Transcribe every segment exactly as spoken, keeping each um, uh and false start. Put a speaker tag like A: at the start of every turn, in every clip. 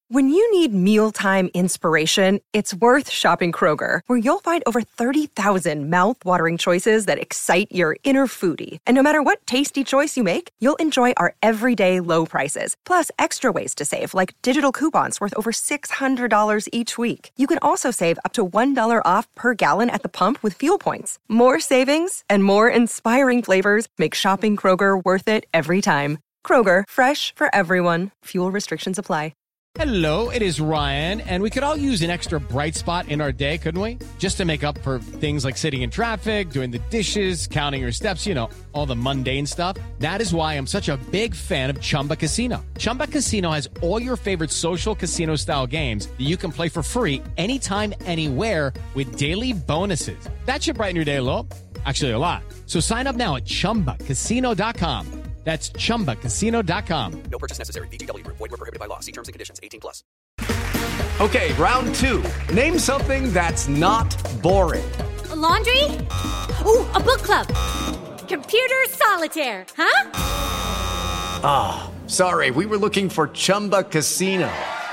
A: When you need mealtime inspiration, it's worth shopping Kroger, where you'll find over thirty thousand mouth-watering choices that excite your inner foodie. And no matter what tasty choice you make, you'll enjoy our everyday low prices, plus extra ways to save, like digital coupons worth over six hundred dollars each week. You can also save up to one dollar off per gallon at the pump with fuel points. More savings and more inspiring flavors make shopping Kroger worth it every time. Kroger, fresh for everyone. Fuel restrictions apply.
B: Hello, it is Ryan, and we could all use an extra bright spot in our day, couldn't we? Just to make up for things like sitting in traffic, doing the dishes, counting your steps, you know, all the mundane stuff. That is why I'm such a big fan of Chumba Casino. Chumba Casino has all your favorite social casino-style games that you can play for free anytime, anywhere with daily bonuses. That should brighten your day a little. Actually, a lot. So sign up now at chumba casino dot com. That's chumba casino dot com.
C: No purchase necessary. V G W Group. Void where prohibited by law. See terms and conditions. eighteen plus.
D: Okay, round two. Name something that's not boring.
E: A laundry? Ooh, a book club. Computer solitaire, huh?
D: Ah, oh, sorry. We were looking for Chumba Casino.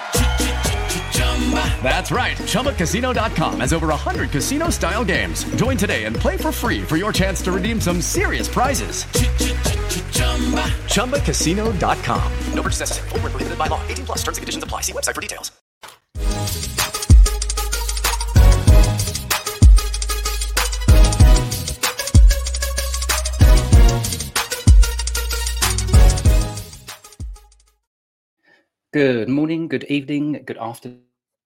D: That's right. chumba casino dot com has over one hundred casino-style games. Join today and play for free for your chance to redeem some serious prizes. chumba casino dot com.
C: No purchase necessary. Void where prohibited by law. eighteen plus. Terms and conditions apply. See website for details.
F: Good morning, good evening, good afternoon.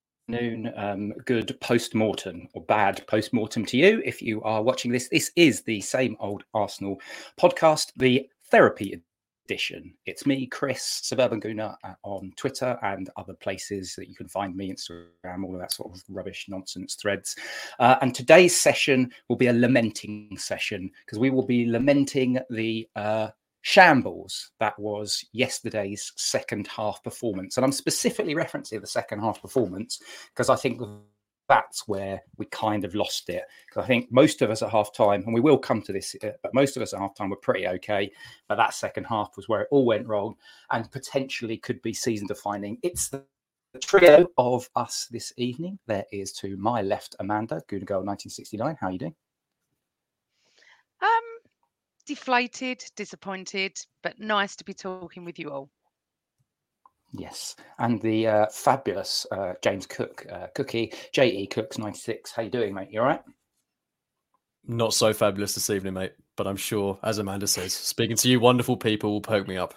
F: Um, good post-mortem or bad post-mortem to you if you are watching this. This is the Same Old Arsenal podcast, the therapy edition. It's me, Chris, Suburban Gooner, uh, on Twitter and other places that you can find me, Instagram, all of that sort of rubbish nonsense threads. Uh, and today's session will be a lamenting session because we will be lamenting the uh, shambles that was yesterday's second half performance. And I'm specifically referencing the second half performance because I think that's where we kind of lost it. Because I think most of us at half time, and we will come to this, uh, but most of us at half time were pretty okay. But that second half was where it all went wrong and potentially could be season defining. It's the The trio of us this evening. There is to my left, Amanda, Gooner Girl nineteen sixty-nine. How are you doing?
G: Um, deflated, disappointed, but nice to be talking with you all.
F: Yes, and the uh, fabulous uh, James Cook, uh, Cookie, J E Cooks ninety-six. How you doing, mate? You all right?
H: Not so fabulous this evening, mate, but I'm sure, as Amanda says, speaking to you wonderful people will poke me up.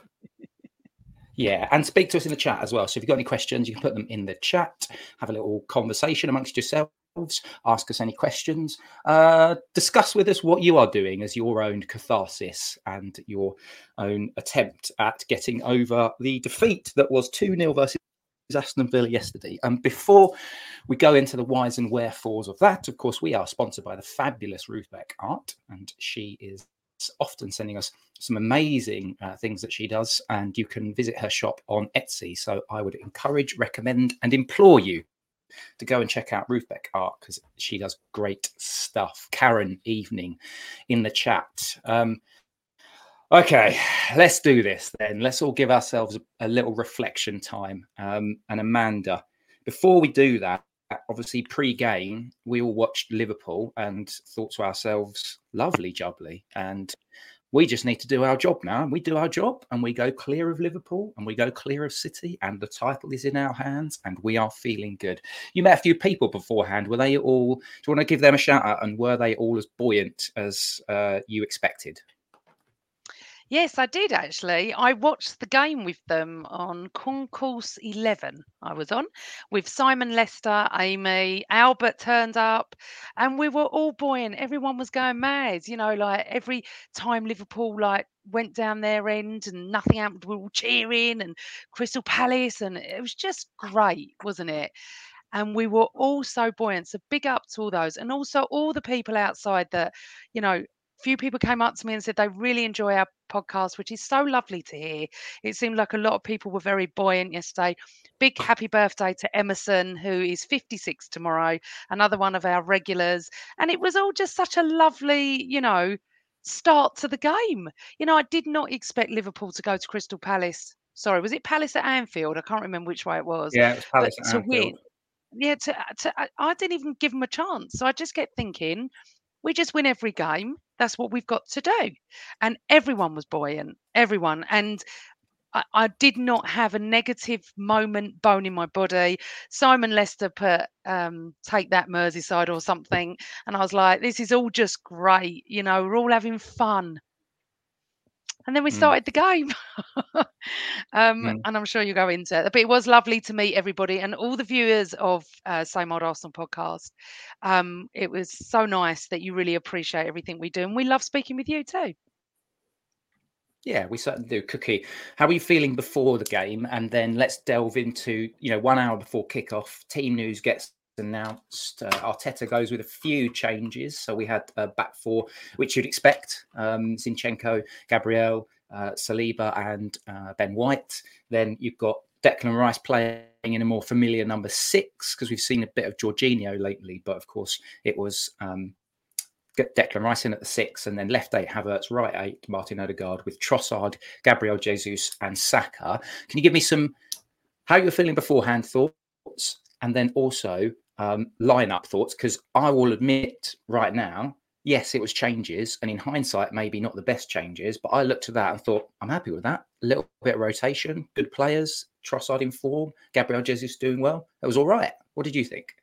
F: Yeah, and speak to us in the chat as well. So if you've got any questions, you can put them in the chat, have a little conversation amongst yourselves, ask us any questions, uh, discuss with us what you are doing as your own catharsis and your own attempt at getting over the defeat that was two nil versus Aston Villa yesterday. And before we go into the whys and wherefores of that, of course, we are sponsored by the fabulous Ruth Beck Art, and she is often sending us some amazing uh, things that she does, and you can visit her shop on Etsy. So I would encourage, recommend and implore you to go and check out Ruth Beck Art because she does great stuff. Karen Evening in the chat. Um, okay, let's do this then. Let's all give ourselves a, a little reflection time. Um, and Amanda, before we do that, obviously pre-game, we all watched Liverpool and thought to ourselves, lovely jubbly. And we just need to do our job now. And we do our job and we go clear of Liverpool and we go clear of City and the title is in our hands and we are feeling good. You met a few people beforehand. Were they all, do you want to give them a shout out? And were they all as buoyant as uh, you expected?
G: Yes, I did actually. I watched the game with them on Concourse eleven. I was on with Simon Lester, Amy, Albert turned up, and we were all buoyant. Everyone was going mad, you know, like every time Liverpool like went down their end and nothing happened, we were all cheering, and Crystal Palace, and it was just great, wasn't it? And we were all so buoyant. So big up to all those, and also all the people outside that, you know. Few people came up to me and said they really enjoy our podcast, which is so lovely to hear. It seemed like a lot of people were very buoyant yesterday. Big happy birthday to Emerson, who is fifty-six tomorrow, another one of our regulars. And it was all just such a lovely, you know, start to the game. You know, I did not expect Liverpool to go to Crystal Palace Sorry, was it Palace at Anfield? I can't remember which way it was.
F: Yeah, it was Palace
G: But
F: at
G: to
F: Anfield.
G: win, yeah, to, to I, I didn't even give them a chance. So I just kept thinking, we just win every game. That's what we've got to do. And everyone was buoyant, everyone. And I, I did not have a negative moment, bone in my body. Simon Lester put um, take that Merseyside or something. And I was like, this is all just great. You know, we're all having fun. And then we
F: Mm.
G: started the game. um,
F: Mm.
G: And I'm sure you'll go into it. But it was lovely to meet everybody and all the viewers of uh, Same Old Arsenal podcast. Um, it was so nice that you really appreciate everything we do. And we love speaking with you too.
F: Yeah, we certainly do. Cookie, how are you feeling before the game? And then let's delve into, you know, one hour before kickoff, team news gets announced. Uh, Arteta goes with a few changes. So we had a back four, which you'd expect. Um, Zinchenko, Gabriel, uh, Saliba and uh, Ben White. Then you've got Declan Rice playing in a more familiar number six, because we've seen a bit of Jorginho lately. But of course, it was... Um, Declan Rice in at the six, and then left eight, Havertz, right eight, Martin Odegaard, with Trossard, Gabriel Jesus and Saka. Can you give me some, how you're feeling beforehand thoughts, and then also um, lineup thoughts? Because I will admit right now, yes, it was changes, and in hindsight, maybe not the best changes, but I looked at that and thought, I'm happy with that. A little bit of rotation, good players, Trossard in form, Gabriel Jesus doing well. That was all right. What did you think?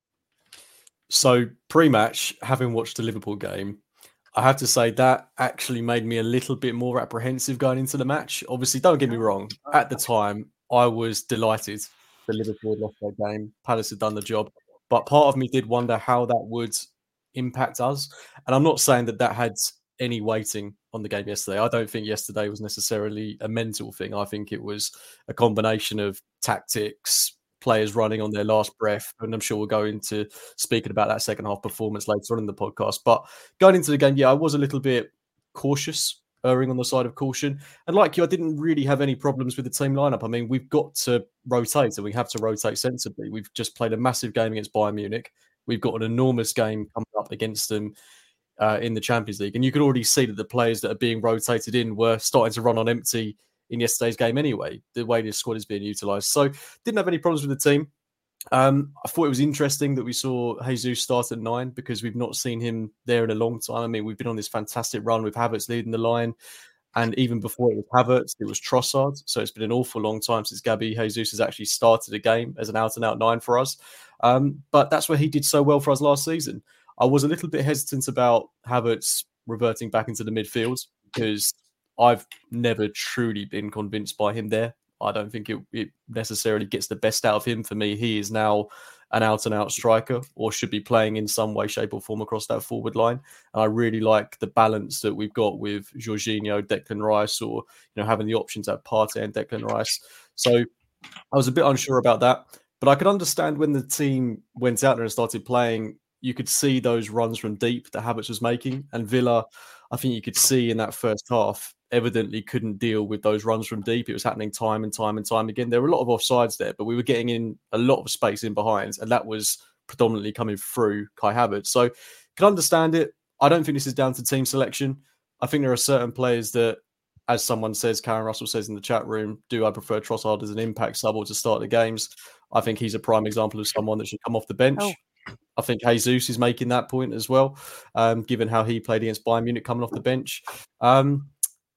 H: So pre-match, having watched the Liverpool game, I have to say that actually made me a little bit more apprehensive going into the match. Obviously, don't get me wrong. At the time, I was delighted that Liverpool had lost their game. Palace had done the job. But part of me did wonder how that would impact us. And I'm not saying that that had any weighting on the game yesterday. I don't think yesterday was necessarily a mental thing. I think it was a combination of tactics, players running on their last breath, and I'm sure we'll go into speaking about that second half performance later on in the podcast. But going into the game, yeah, I was a little bit cautious, erring on the side of caution. And like you, I didn't really have any problems with the team lineup. I mean, we've got to rotate, and we have to rotate sensibly. We've just played a massive game against Bayern Munich. We've got an enormous game coming up against them uh, in the Champions League. And you could already see that the players that are being rotated in were starting to run on empty in yesterday's game anyway, the way this squad is being utilised. So didn't have any problems with the team. Um, I thought it was interesting that we saw Jesus start at nine, because we've not seen him there in a long time. I mean, we've been on this fantastic run with Havertz leading the line. And even before it was Havertz, it was Trossard. So it's been an awful long time since Gabby Jesus has actually started a game as an out-and-out nine for us. Um, but that's where he did so well for us last season. I was a little bit hesitant about Havertz reverting back into the midfield, because I've never truly been convinced by him there. I don't think it, it necessarily gets the best out of him. For me, he is now an out-and-out striker, or should be playing in some way, shape or form across that forward line. And I really like the balance that we've got with Jorginho, Declan Rice, or you know having the options at Partey and Declan Rice. So I was a bit unsure about that. But I could understand when the team went out there and started playing, you could see those runs from deep that Havertz was making. And Villa, I think you could see in that first half, evidently couldn't deal with those runs from deep. It was happening time and time and time again. There were a lot of offsides there, but we were getting in a lot of space in behind, and that was predominantly coming through Kai Havertz. So can understand it. I don't think this is down to team selection. I think there are certain players that, as someone says, Karen Russell says in the chat room, do I prefer Trossard as an impact sub or to start the games? I think he's a prime example of someone that should come off the bench. Oh. I think Jesus is making that point as well, um, given how he played against Bayern Munich coming off the bench. Um,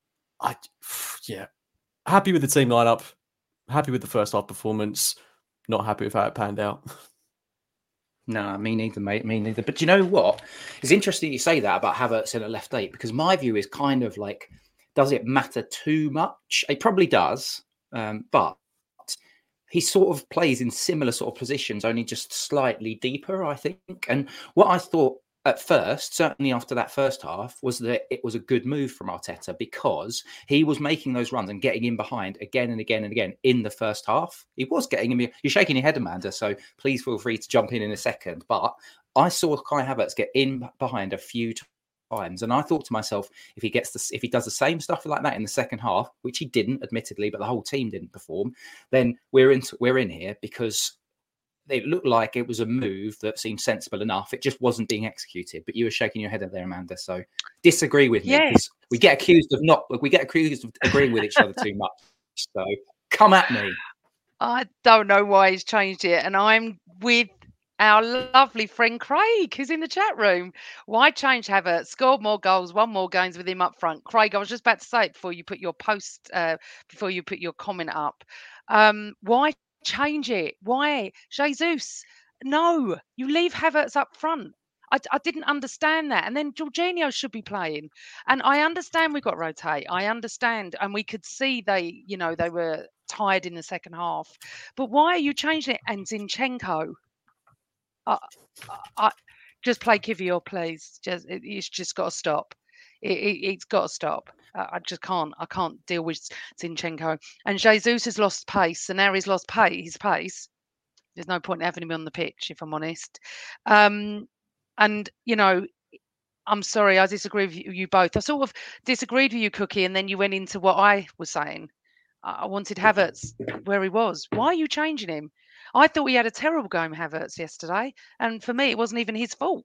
H: I, yeah, happy with the team lineup, happy with the first half performance, not happy with how it panned out.
F: No, me neither, mate. Me neither. But you know what? It's interesting you say that about Havertz in a left eight, because my view is kind of like, does it matter too much? It probably does, um, but he sort of plays in similar sort of positions, only just slightly deeper, I think. And what I thought at first, certainly after that first half, was that it was a good move from Arteta, because he was making those runs and getting in behind again and again and again in the first half. He was getting him. You're shaking your head, Amanda, so please feel free to jump in in a second. But I saw Kai Havertz get in behind a few times, and I thought to myself, if he gets the, if he does the same stuff like that in the second half, which he didn't, admittedly, but the whole team didn't perform, then we're in we're in here, because it looked like it was a move that seemed sensible enough. It just wasn't being executed. But you were shaking your head at there, Amanda. So disagree with me.
G: Yes.
F: We get accused of not. We get accused of agreeing with each other too much. So come at me.
G: I don't know why he's changed it. And I'm with our lovely friend Craig, who's in the chat room. Why change Havertz? Scored more goals, won more games with him up front. Craig, I was just about to say it before you put your post, uh, before you put your comment up. Um, why change it? Why? Jesus, no, you leave Havertz up front. I, I didn't understand that. And then Jorginho should be playing. And I understand we got rotate. I understand. And we could see they, you know, they were tired in the second half. But why are you changing it? And Zinchenko, I, I, just play Kivior, please. Just it, it's just got to stop. It, it, it's got to stop. I, I just can't. I can't deal with Zinchenko. And Jesus has lost pace, and now he's lost pace. His pace. There's no point in having him on the pitch, if I'm honest. Um, and you know, I'm sorry, I disagree with you, you both. I sort of disagreed with you, Cookie, and then you went into what I was saying. I wanted Havertz where he was. Why are you changing him? I thought he had a terrible game, Havertz, yesterday. And for me, it wasn't even his fault.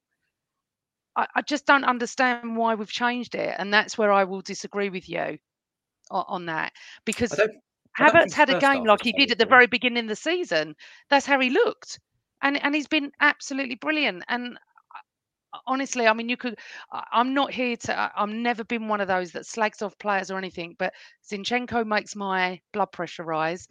G: I, I just don't understand why we've changed it. And that's where I will disagree with you on, on that. Because Havertz had a game like he did at the very beginning of the season. That's how he looked. And, and he's been absolutely brilliant. And honestly, I mean, you could, I'm not here to, I've never been one of those that slags off players or anything, but Zinchenko makes my blood pressure rise.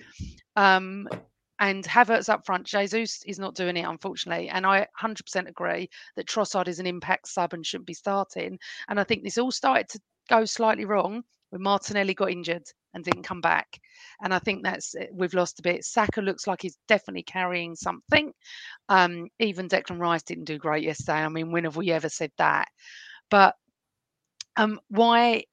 G: Um, and Havertz up front, Jesus is not doing it, unfortunately. And I one hundred percent agree that Trossard is an impact sub and shouldn't be starting. And I think this all started to go slightly wrong when Martinelli got injured and didn't come back. And I think that's, we've lost a bit. Saka looks like he's definitely carrying something. Um, even Declan Rice didn't do great yesterday. I mean, when have we ever said that? But um, why,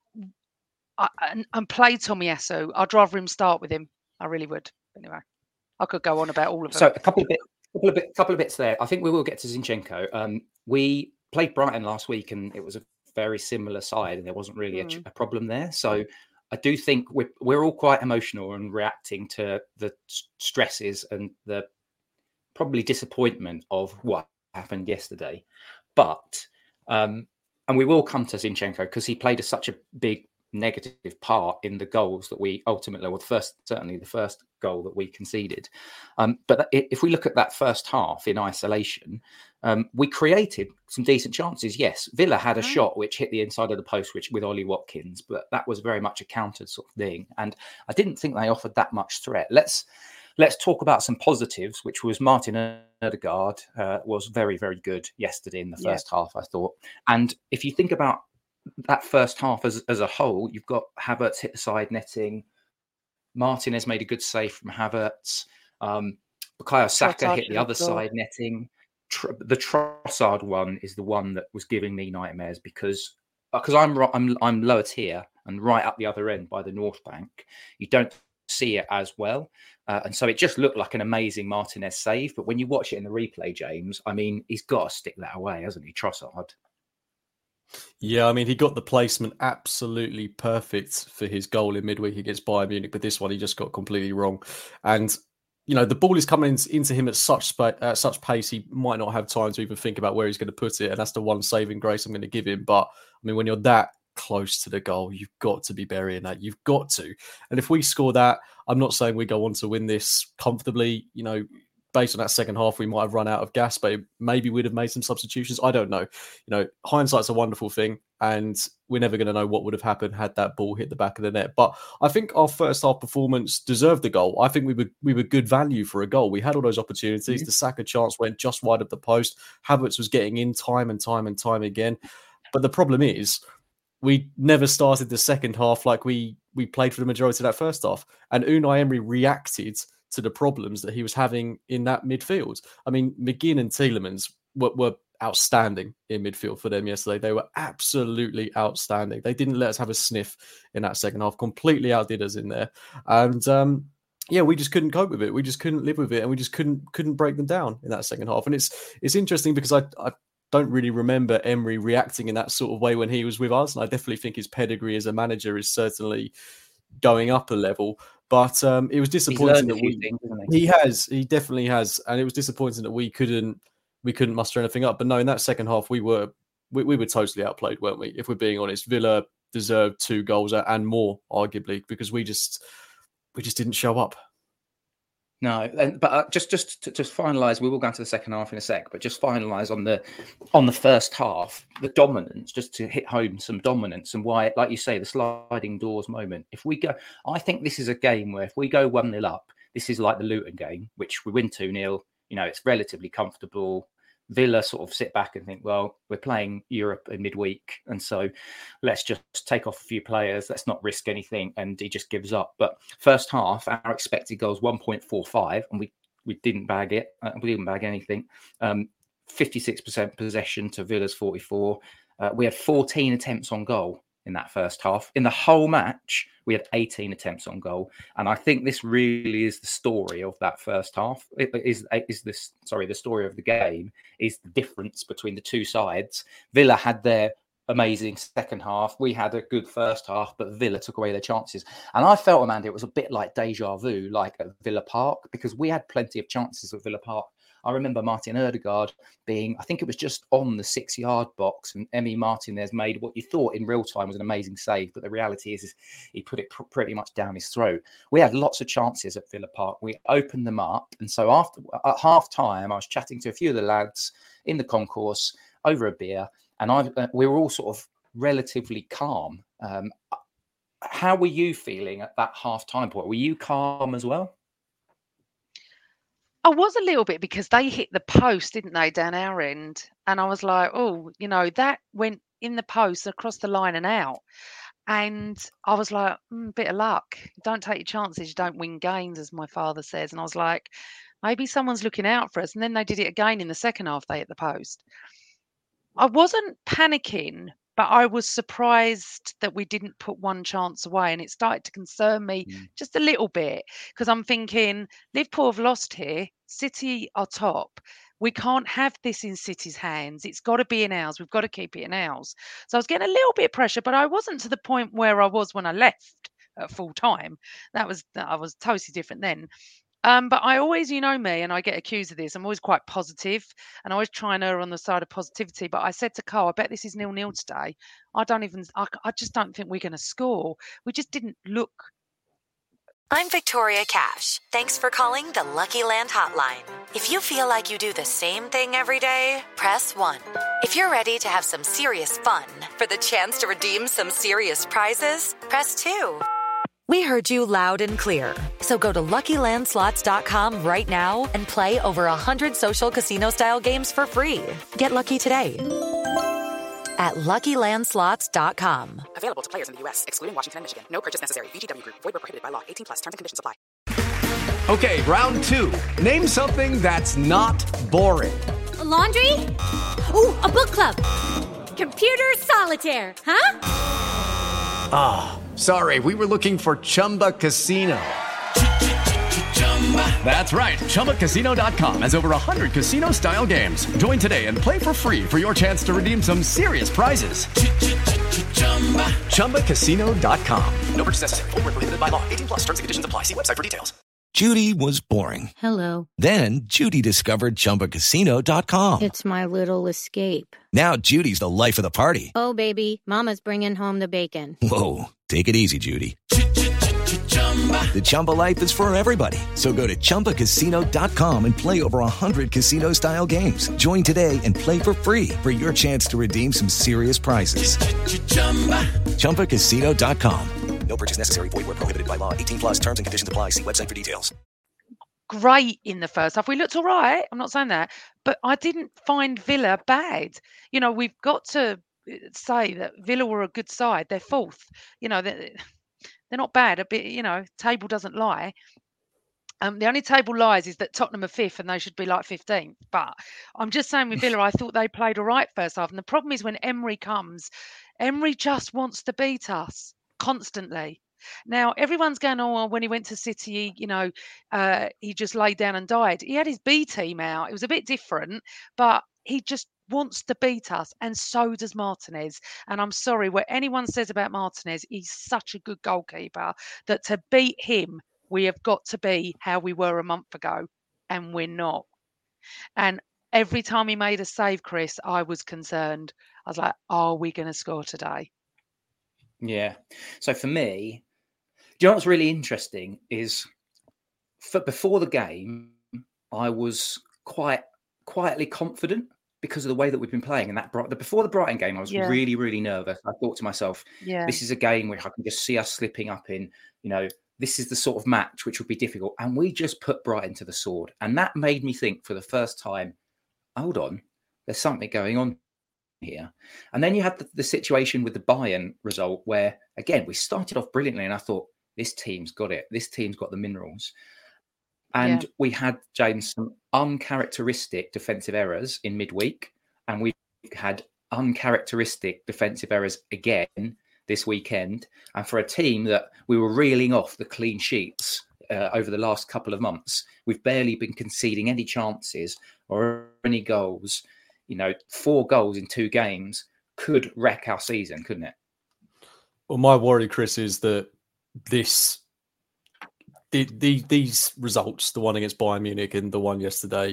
G: I, and, and play Tomiyasu, I'd rather him start with him. I really would. Anyway, I could go on about all of them.
F: So a couple of bits, couple of, bit, couple of bits there. I think we will get to Zinchenko. Um, we played Brighton last week and it was a very similar side and there wasn't really mm. a, a problem there. So I do think we're, we're all quite emotional and reacting to the stresses and the probably disappointment of what happened yesterday. But, um, and we will come to Zinchenko because he played a, such a big negative part in the goals that we ultimately, well, the first, certainly the first goal that we conceded. Um, but if we look at that first half in isolation, um, we created some decent chances. Yes, Villa had a mm. shot which hit the inside of the post, which with Ollie Watkins, but that was very much a countered sort of thing. And I didn't think they offered that much threat. Let's let's talk about some positives, which was Martin Ødegaard uh, was very, very good yesterday in the first yeah. half, I thought. And if you think about that first half as, as a whole, you've got Havertz hit the side netting. Martinez made a good save from Havertz. Um, Bukayo Saka Trossard hit the other goal. side netting. Tr- the Trossard one is the one that was giving me nightmares because because I'm I'm I'm lower tier and right up the other end by the North Bank. You don't see it as well, uh, and so it just looked like an amazing Martinez save. But when you watch it in the replay, James, I mean, he's got to stick that away, hasn't he, Trossard?
H: Yeah, I mean, he got the placement absolutely perfect for his goal in midweek against Bayern Munich, but this one he just got completely wrong. And, you know, the ball is coming into him at such sp- at such pace, he might not have time to even think about where he's going to put it. And that's the one saving grace I'm going to give him. But, I mean, when you're that close to the goal, you've got to be burying that. You've got to. And if we score that, I'm not saying we go on to win this comfortably, you know, based on that second half, we might have run out of gas, but maybe we'd have made some substitutions. I don't know. You know, hindsight's a wonderful thing, and we're never going to know what would have happened had that ball hit the back of the net. But I think our first half performance deserved the goal. I think we were we were good value for a goal. We had all those opportunities. Mm-hmm. The Saka chance went just wide of the post. Havertz was getting in time and time and time again. But the problem is, we never started the second half like we we played for the majority of that first half. And Unai Emery reacted to the problems that he was having in that midfield. I mean, McGinn and Tielemans were, were outstanding in midfield for them yesterday. They were absolutely outstanding. They didn't let us have a sniff in that second half, completely outdid us in there. And um, yeah, we just couldn't cope with it. We just couldn't live with it, and we just couldn't couldn't break them down in that second half. And it's it's interesting because I, I don't really remember Emery reacting in that sort of way when he was with us. And I definitely think his pedigree as a manager is certainly going up a level. But um, it was disappointing that we, things, he? he has, he definitely has, and it was disappointing that we couldn't, we couldn't muster anything up. But no, in that second half, we were, we, we were totally outplayed, weren't we? If we're being honest, Villa deserved two goals and more, arguably, because we just, we just didn't show up.
F: No, and, but uh, just just to just finalise, we will go into the second half in a sec. But just finalise on the on the first half, the dominance, just to hit home some dominance and why, like you say, the sliding doors moment. If we go, I think this is a game where if we go one nil up, this is like the Luton game, which we win two nil. You know, it's relatively comfortable. Villa sort of sit back and think, well, we're playing Europe in midweek, and so let's just take off a few players. Let's not risk anything, and he just gives up. But first half, our expected goals one point four five, and we we didn't bag it. Uh, we didn't bag anything. Um, fifty-six percent possession to Villa's forty-four. Uh, we had fourteen attempts on goal in that first half. In the whole match, we had eighteen attempts on goal, and I think this really is the story of that first half. It is is this sorry the story of the game is the difference between the two sides. Villa had their amazing second half. We had a good first half, but Villa took away their chances. And I felt, Amanda, it was a bit like deja vu, like at Villa Park, because we had plenty of chances at Villa Park. I remember Martin Ødegaard being, I think it was just on the six-yard box, and Emi Martinez made what you thought in real time was an amazing save, but the reality is, is he put it pr- pretty much down his throat. We had lots of chances at Villa Park. We opened them up, and so after at half-time, I was chatting to a few of the lads in the concourse over a beer, and I uh, we were all sort of relatively calm. Um, how were you feeling at that half-time point? Were you calm as well?
G: I was a little bit, because they hit the post, didn't they, down our end? And I was like, oh, you know, that went in the post across the line and out. And I was like, mm, bit of luck. Don't take your chances. You don't win games, as my father says. And I was like, maybe someone's looking out for us. And then they did it again in the second half. They hit the post. I wasn't panicking, but I was surprised that we didn't put one chance away, and it started to concern me mm. just a little bit, because I'm thinking, Liverpool have lost here, City are top. We can't have this in City's hands. It's got to be in ours. We've got to keep it in ours. So I was getting a little bit of pressure, but I wasn't to the point where I was when I left at full time. That was I was totally different then. Um, but I always, you know me, and I get accused of this, I'm always quite positive, and I always try and err on the side of positivity. But I said to Carl, I bet this is nil-nil today. I don't even, I, I just don't think we're going to score. We just didn't look.
I: I'm Victoria Cash. Thanks for calling the Lucky Land Hotline. If you feel like you do the same thing every day, press one. If you're ready to have some serious fun for the chance to redeem some serious prizes, press two. We heard you loud and clear. So go to Lucky Land Slots dot com right now and play over one hundred social casino-style games for free. Get lucky today at Lucky Land Slots dot com.
C: Available to players in the U S, excluding Washington and Michigan. No purchase necessary. V G W Group. Void where prohibited by law. eighteen plus. Terms and conditions apply.
D: Okay, round two. Name something that's not boring.
E: A laundry? Ooh, a book club. Computer solitaire, huh?
D: Ah. Oh. Sorry, we were looking for Chumba Casino. That's right. Chumba Casino dot com has over one hundred casino-style games. Join today and play for free for your chance to redeem some serious prizes. Chumba Casino dot com.
C: No purchase necessary. Void where prohibited by law. eighteen plus. Terms and conditions apply. See website for details.
J: Judy was boring.
K: Hello.
J: Then Judy discovered Chumba Casino dot com.
K: It's my little escape.
J: Now Judy's the life of the party.
K: Oh, baby, mama's bringing home the bacon.
J: Whoa, take it easy, Judy. The Chumba life is for everybody. So go to Chumba Casino dot com and play over one hundred casino-style games. Join today and play for free for your chance to redeem some serious prizes. Chumba Casino dot com.
C: No purchase necessary. Void where prohibited by law. eighteen plus. Terms and conditions apply. See website for details.
G: Great in the first half. We looked all right. I'm not saying that. But I didn't find Villa bad. You know, we've got to say that Villa were a good side. They're fourth. You know, they're, they're not bad. A bit, you know, table doesn't lie. Um, the only table lies is that Tottenham are fifth and they should be like fifteenth. But I'm just saying with Villa, I thought they played all right first half. And the problem is when Emery comes, Emery just wants to beat us constantly. Now, everyone's going, oh, well, when he went to City, you know, uh, he just laid down and died. He had his B team out. It was a bit different, but he just wants to beat us, and so does Martinez. And I'm sorry, what anyone says about Martinez, he's such a good goalkeeper that to beat him, we have got to be how we were a month ago, and we're not. And every time he made a save, Chris, I was concerned. I was like, are we going to score today?
F: Yeah. So for me, you know what's really interesting is for, before the game, I was quite quietly confident because of the way that we've been playing. And that the, before the Brighton game, I was
G: Yeah.
F: really, really nervous. I thought to myself,
G: Yeah.
F: this is a game where I can just see us slipping up in, you know, this is the sort of match which would be difficult. And we just put Brighton to the sword. And that made me think for the first time, hold on, there's something going on here. And then you had the, the situation with the Bayern result where, again, we started off brilliantly. And I thought, this team's got it. This team's got the minerals. And
G: Yeah.
F: we had, James, some uncharacteristic defensive errors in midweek. And we had uncharacteristic defensive errors again this weekend. And for a team that we were reeling off the clean sheets uh, over the last couple of months, we've barely been conceding any chances or any goals. You know, four goals in two games could wreck our season, couldn't it?
H: Well, my worry, Chris, is that this... The, the, these results, the one against Bayern Munich and the one yesterday,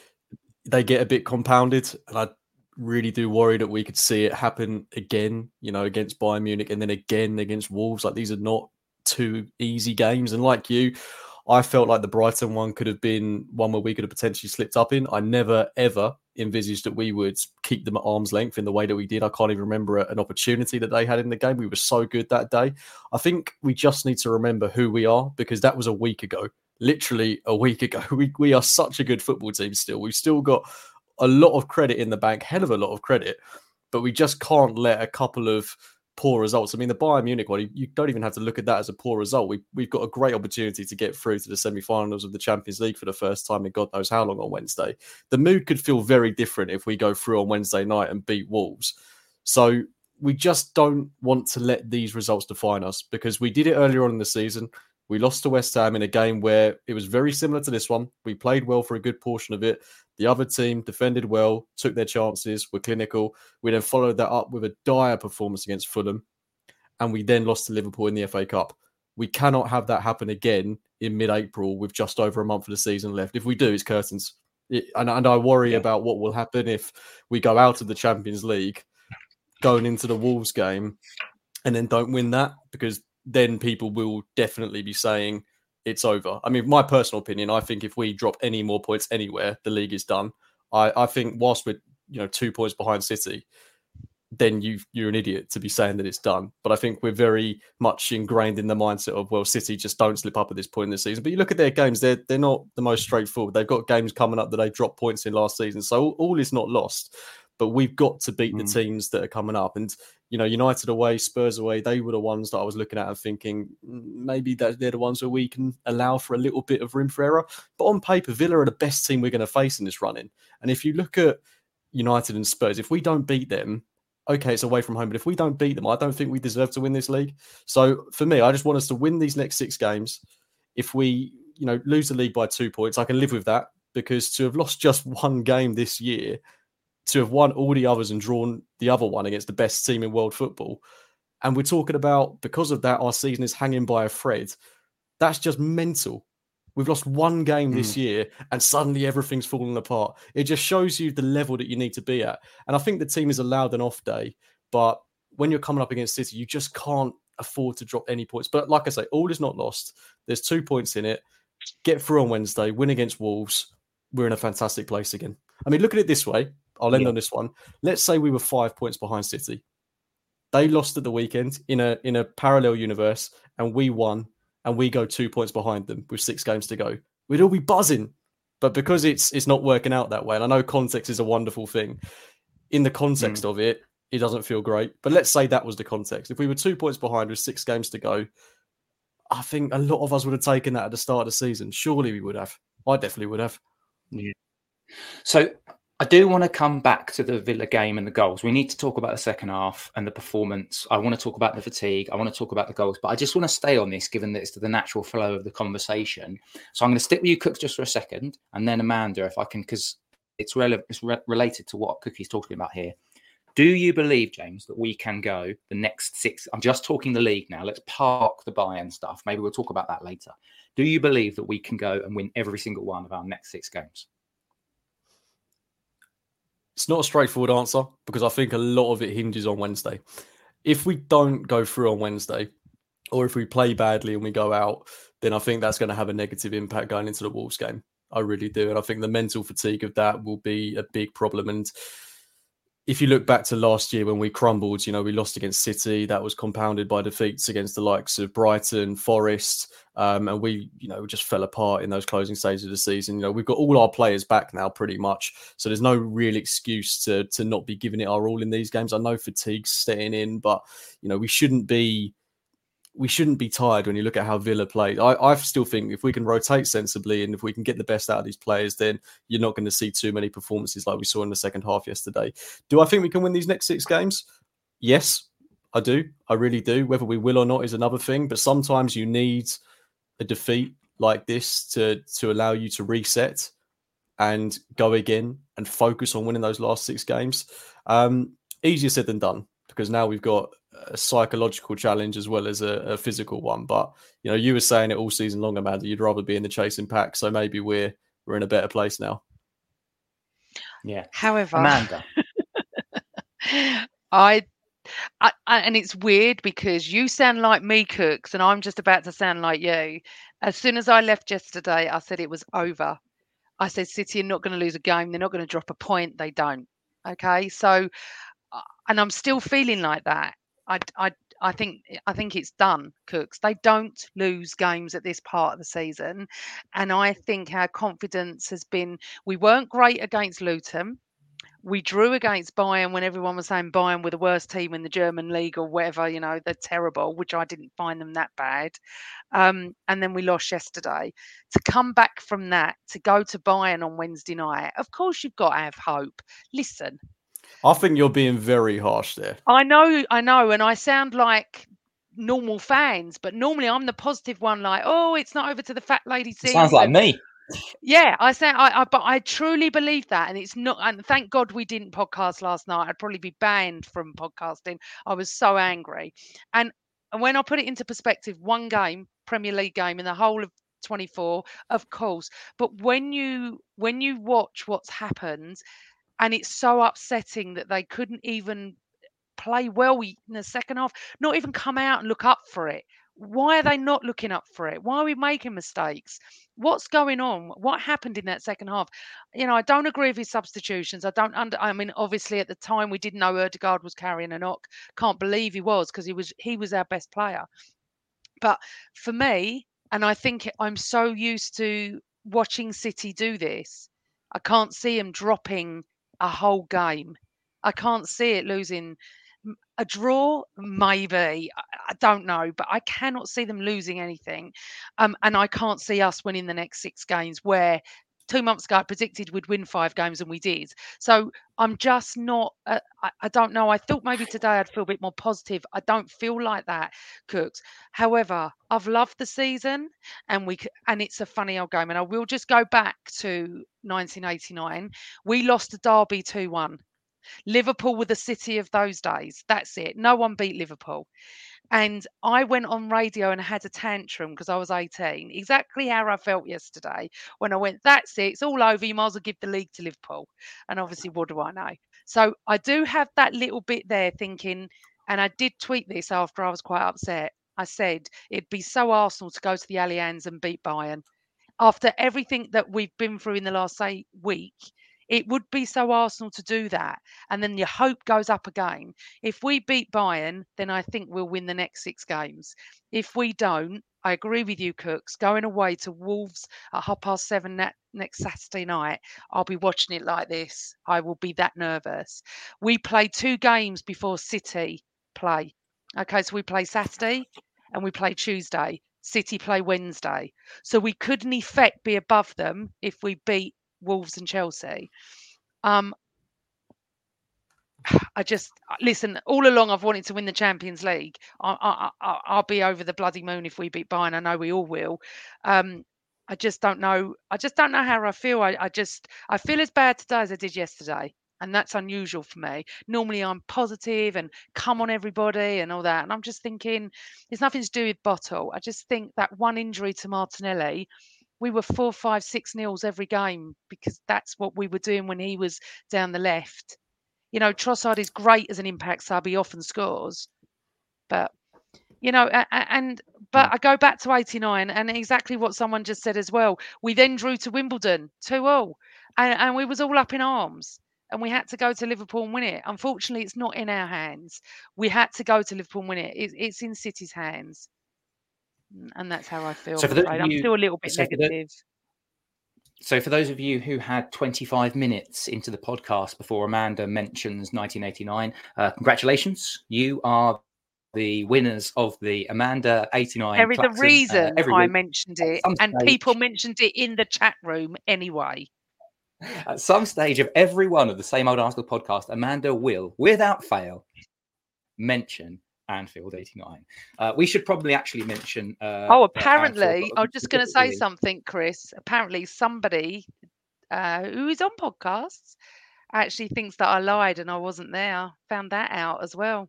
H: they get a bit compounded. And I really do worry that we could see it happen again, you know, against Bayern Munich and then again against Wolves. Like, these are not two easy games. And like you, I felt like the Brighton one could have been one where we could have potentially slipped up in. I never, ever envisaged that we would keep them at arm's length in the way that we did. I can't even remember an opportunity that they had in the game. We were so good that day. I think we just need to remember who we are, because that was a week ago, literally a week ago. We, we are such a good football team still. We've still got a lot of credit in the bank, hell of a lot of credit, but we just can't let a couple of poor results. I mean, the Bayern Munich one, you don't even have to look at that as a poor result. We, we've got a great opportunity to get through to the semi-finals of the Champions League for the first time in God knows how long on Wednesday. The mood could feel very different if we go through on Wednesday night and beat Wolves. So we just don't want to let these results define us, because we did it earlier on in the season. We lost to West Ham in a game where it was very similar to this one. We played well for a good portion of it. The other team defended well, took their chances, were clinical. We then followed that up with a dire performance against Fulham, and we then lost to Liverpool in the F A Cup. We cannot have that happen again in mid-April with just over a month of the season left. If we do, it's curtains. It, and, and I worry
F: Yeah.
H: about what will happen if we go out of the Champions League going into the Wolves game and then don't win that, because then people will definitely be saying it's over. I mean, my personal opinion, I think if we drop any more points anywhere, the league is done. I, I think whilst we're, you know, two points behind City, then you, you're an idiot to be saying that it's done. But I think we're very much ingrained in the mindset of, well, City just don't slip up at this point in the season. But you look at their games, they're, they're not the most straightforward. They've got games coming up that they dropped points in last season. So all, all is not lost. But we've got to beat mm. the teams that are coming up. And, you know, United away, Spurs away, they were the ones that I was looking at and thinking maybe that they're the ones where we can allow for a little bit of room for error. But on paper, Villa are the best team we're going to face in this run-in. And if you look at United and Spurs, if we don't beat them, okay, it's away from home. But if we don't beat them, I don't think we deserve to win this league. So for me, I just want us to win these next six games. If we, you know, lose the league by two points, I can live with that, because to have lost just one game this year, to have won all the others and drawn the other one against the best team in world football. And we're talking about, because of that, our season is hanging by a thread. That's just mental. We've lost one game mm. this year and suddenly everything's falling apart. It just shows you the level that you need to be at. And I think the team is allowed an off day, but when you're coming up against City, you just can't afford to drop any points. But like I say, all is not lost. There's two points in it. Get through on Wednesday, win against Wolves. We're in a fantastic place again. I mean, look at it this way. I'll end yeah. on this one. Let's say we were five points behind City. They lost at the weekend in a in a parallel universe, and we won, and we go two points behind them with six games to go. We'd all be buzzing. But because it's it's not working out that way, and I know context is a wonderful thing, in the context mm. of it, it doesn't feel great. But let's say that was the context. If we were two points behind with six games to go, I think a lot of us would have taken that at the start of the season. Surely we would have. I definitely would have.
F: Yeah. So I do want to come back to the Villa game and the goals. We need to talk about the second half and the performance. I want to talk about the fatigue. I want to talk about the goals. But I just want to stay on this, given that it's the natural flow of the conversation. So I'm going to stick with you, Cooks, just for a second. And then Amanda, if I can, because it's, rele- it's re- related to what Cookie's talking about here. Do you believe, James, that we can go the next six? I'm just talking the league now. Let's park the Bayern stuff. Maybe we'll talk about that later. Do you believe that we can go and win every single one of our next six games?
H: It's not a straightforward answer, because I think a lot of it hinges on Wednesday. If we don't go through on Wednesday, or if we play badly and we go out, then I think that's going to have a negative impact going into the Wolves game. I really do. And I think the mental fatigue of that will be a big problem. And if you look back to last year when we crumbled, you know, we lost against City, that was compounded by defeats against the likes of Brighton, Forest, um, and we, you know, just fell apart in those closing stages of the season. You know, we've got all our players back now pretty much. So there's no real excuse to to not be giving it our all in these games. I know fatigue's setting in, but, you know, we shouldn't be we shouldn't be tired when you look at how Villa played. I, I still think if we can rotate sensibly and if we can get the best out of these players, then you're not going to see too many performances like we saw in the second half yesterday. Do I think we can win these next six games? Yes, I do. I really do. Whether we will or not is another thing. But sometimes you need a defeat like this to, to allow you to reset and go again and focus on winning those last six games. Um, easier said than done, because now we've got a psychological challenge as well as a, a physical one. But, you know, you were saying it all season long, Amanda, you'd rather be in the chasing pack. So maybe we're we're in a better place now.
F: Yeah.
G: However,
F: Amanda.
G: I, I, I, and it's weird because you sound like me, Cooks, and I'm just about to sound like you. As soon as I left yesterday, I said it was over. I said City are not going to lose a game. They're not going to drop a point. They don't. Okay. So, and I'm still feeling like that. I, I, I think I think it's done, Cooks. They don't lose games at this part of the season. And I think our confidence has been, we weren't great against Luton. We drew against Bayern when everyone was saying Bayern were the worst team in the German league or whatever, you know, they're terrible, which I didn't find them that bad. Um, and then we lost yesterday. To come back from that, to go to Bayern on Wednesday night, of course you've got to have hope. Listen.
H: I think you're being very harsh there.
G: I know, I know, and I sound like normal fans, but normally I'm the positive one, like, oh, it's not over to the fat lady season.
F: Sounds like me.
G: Yeah, I say, I, I, but I truly believe that, and it's not. And thank God we didn't podcast last night. I'd probably be banned from podcasting. I was so angry, and and when I put it into perspective, one game, Premier League game in the whole of twenty-four, of course, but when you when you watch what's happened. And it's so upsetting that they couldn't even play well in the second half, not even come out and look up for it. Why are they not looking up for it? Why are we making mistakes? What's going on? What happened in that second half? You know, I don't agree with his substitutions. I don't under, I mean, obviously at the time we didn't know Ødegaard was carrying a knock. Can't believe he was, because he was he was our best player. But for me, and I think I'm so used to watching City do this, I can't see him dropping a whole game. I can't see it losing. A draw, maybe. I don't know, but I cannot see them losing anything. Um, and I can't see us winning the next six games, where two months ago I predicted we'd win five games and we did. So I'm just not, uh, I, I don't know. I thought maybe today I'd feel a bit more positive. I don't feel like that, Cooks. However, I've loved the season, and we and it's a funny old game. And I will just go back to nineteen eighty-nine. We lost to Derby two one. Liverpool were the City of those days. That's it. No one beat Liverpool. And I went on radio and had a tantrum because I was eighteen. Exactly how I felt yesterday when I went, that's it. It's all over. You might as well give the league to Liverpool. And obviously, what do I know? So I do have that little bit there thinking, and I did tweet this after I was quite upset. I said, it'd be so Arsenal to go to the Allianz and beat Bayern. After everything that we've been through in the last, say, week, it would be so Arsenal to do that. And then your hope goes up again. If we beat Bayern, then I think we'll win the next six games. If we don't, I agree with you, Cooks. Going away to Wolves at half past seven net, next Saturday night, I'll be watching it like this. I will be that nervous. We play two games before City play. Okay, so we play Saturday and we play Tuesday. City play Wednesday. So we could in effect be above them if we beat Wolves and Chelsea. Um, I just listen. All along, I've wanted to win the Champions League. I, I, I, I'll be over the bloody moon if we beat Bayern. I know we all will. Um, I just don't know. I just don't know how I feel. I, I just I feel as bad today as I did yesterday, and that's unusual for me. Normally, I'm positive and come on everybody and all that, and I'm just thinking it's nothing to do with Bottle. I just think that one injury to Martinelli. We were four, five, six nils every game because that's what we were doing when he was down the left. You know, Trossard is great as an impact sub. He often scores. But You know, a- a- and but I go back to eighty-nine and exactly what someone just said as well. We then drew to Wimbledon two all, and, and we was all up in arms, and we had to go to Liverpool and win it. Unfortunately, it's not in our hands. We had to go to Liverpool and win it. it it's in City's hands, and that's how I feel.
F: So
G: I'm
F: for those
G: afraid
F: of
G: I'm
F: you,
G: still a little bit
F: so for the-
G: negative.
F: So for those of you who had twenty-five minutes into the podcast before Amanda mentions nineteen eighty-nine, uh, congratulations. You are the winners of the Amanda eighty-nine.
G: There is a
F: Klaxon,
G: reason
F: uh, every
G: I
F: week.
G: mentioned it,
F: At some
G: and
F: stage-
G: people mentioned it in the chat room anyway.
F: At some stage of every one of the Same Old Arsenal podcast, Amanda will, without fail, mention Anfield eighty-nine. Uh, we should probably actually mention. Uh,
G: Oh,
F: uh,
G: apparently,
F: Anfield,
G: I was just going to say
F: specifically-
G: something, Chris. Apparently, somebody uh, who is on podcasts actually thinks that I lied and I wasn't there. Found that out as well.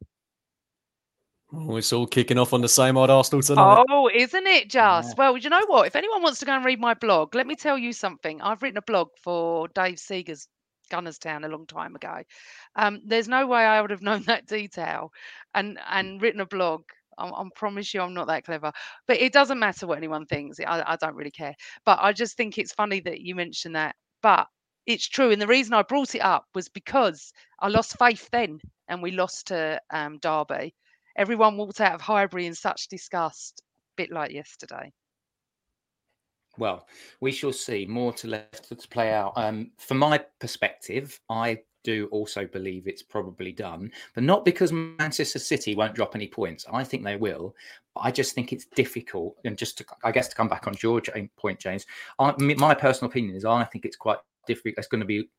H: Oh, it's all kicking off on the Same Old Arsenal tonight.
G: Oh, isn't it just? Well, you know what? If anyone wants to go and read my blog, let me tell you something. I've written a blog for Dave Seeger's Gunners Town a long time ago. Um, there's no way I would have known that detail and and written a blog. I, I promise you I'm not that clever. But it doesn't matter what anyone thinks. I, I don't really care. But I just think it's funny that you mentioned that. But it's true. And the reason I brought it up was because I lost faith then and we lost to um, Derby. Everyone walked out of Highbury in such disgust, a bit like yesterday.
F: Well, we shall see. More to left to play out. Um, from my perspective, I do also believe it's probably done, but not because Manchester City won't drop any points. I think they will. But I just think it's difficult. And just to, I guess, to come back on your point, James, I, my personal opinion is I think it's quite difficult. It's going to be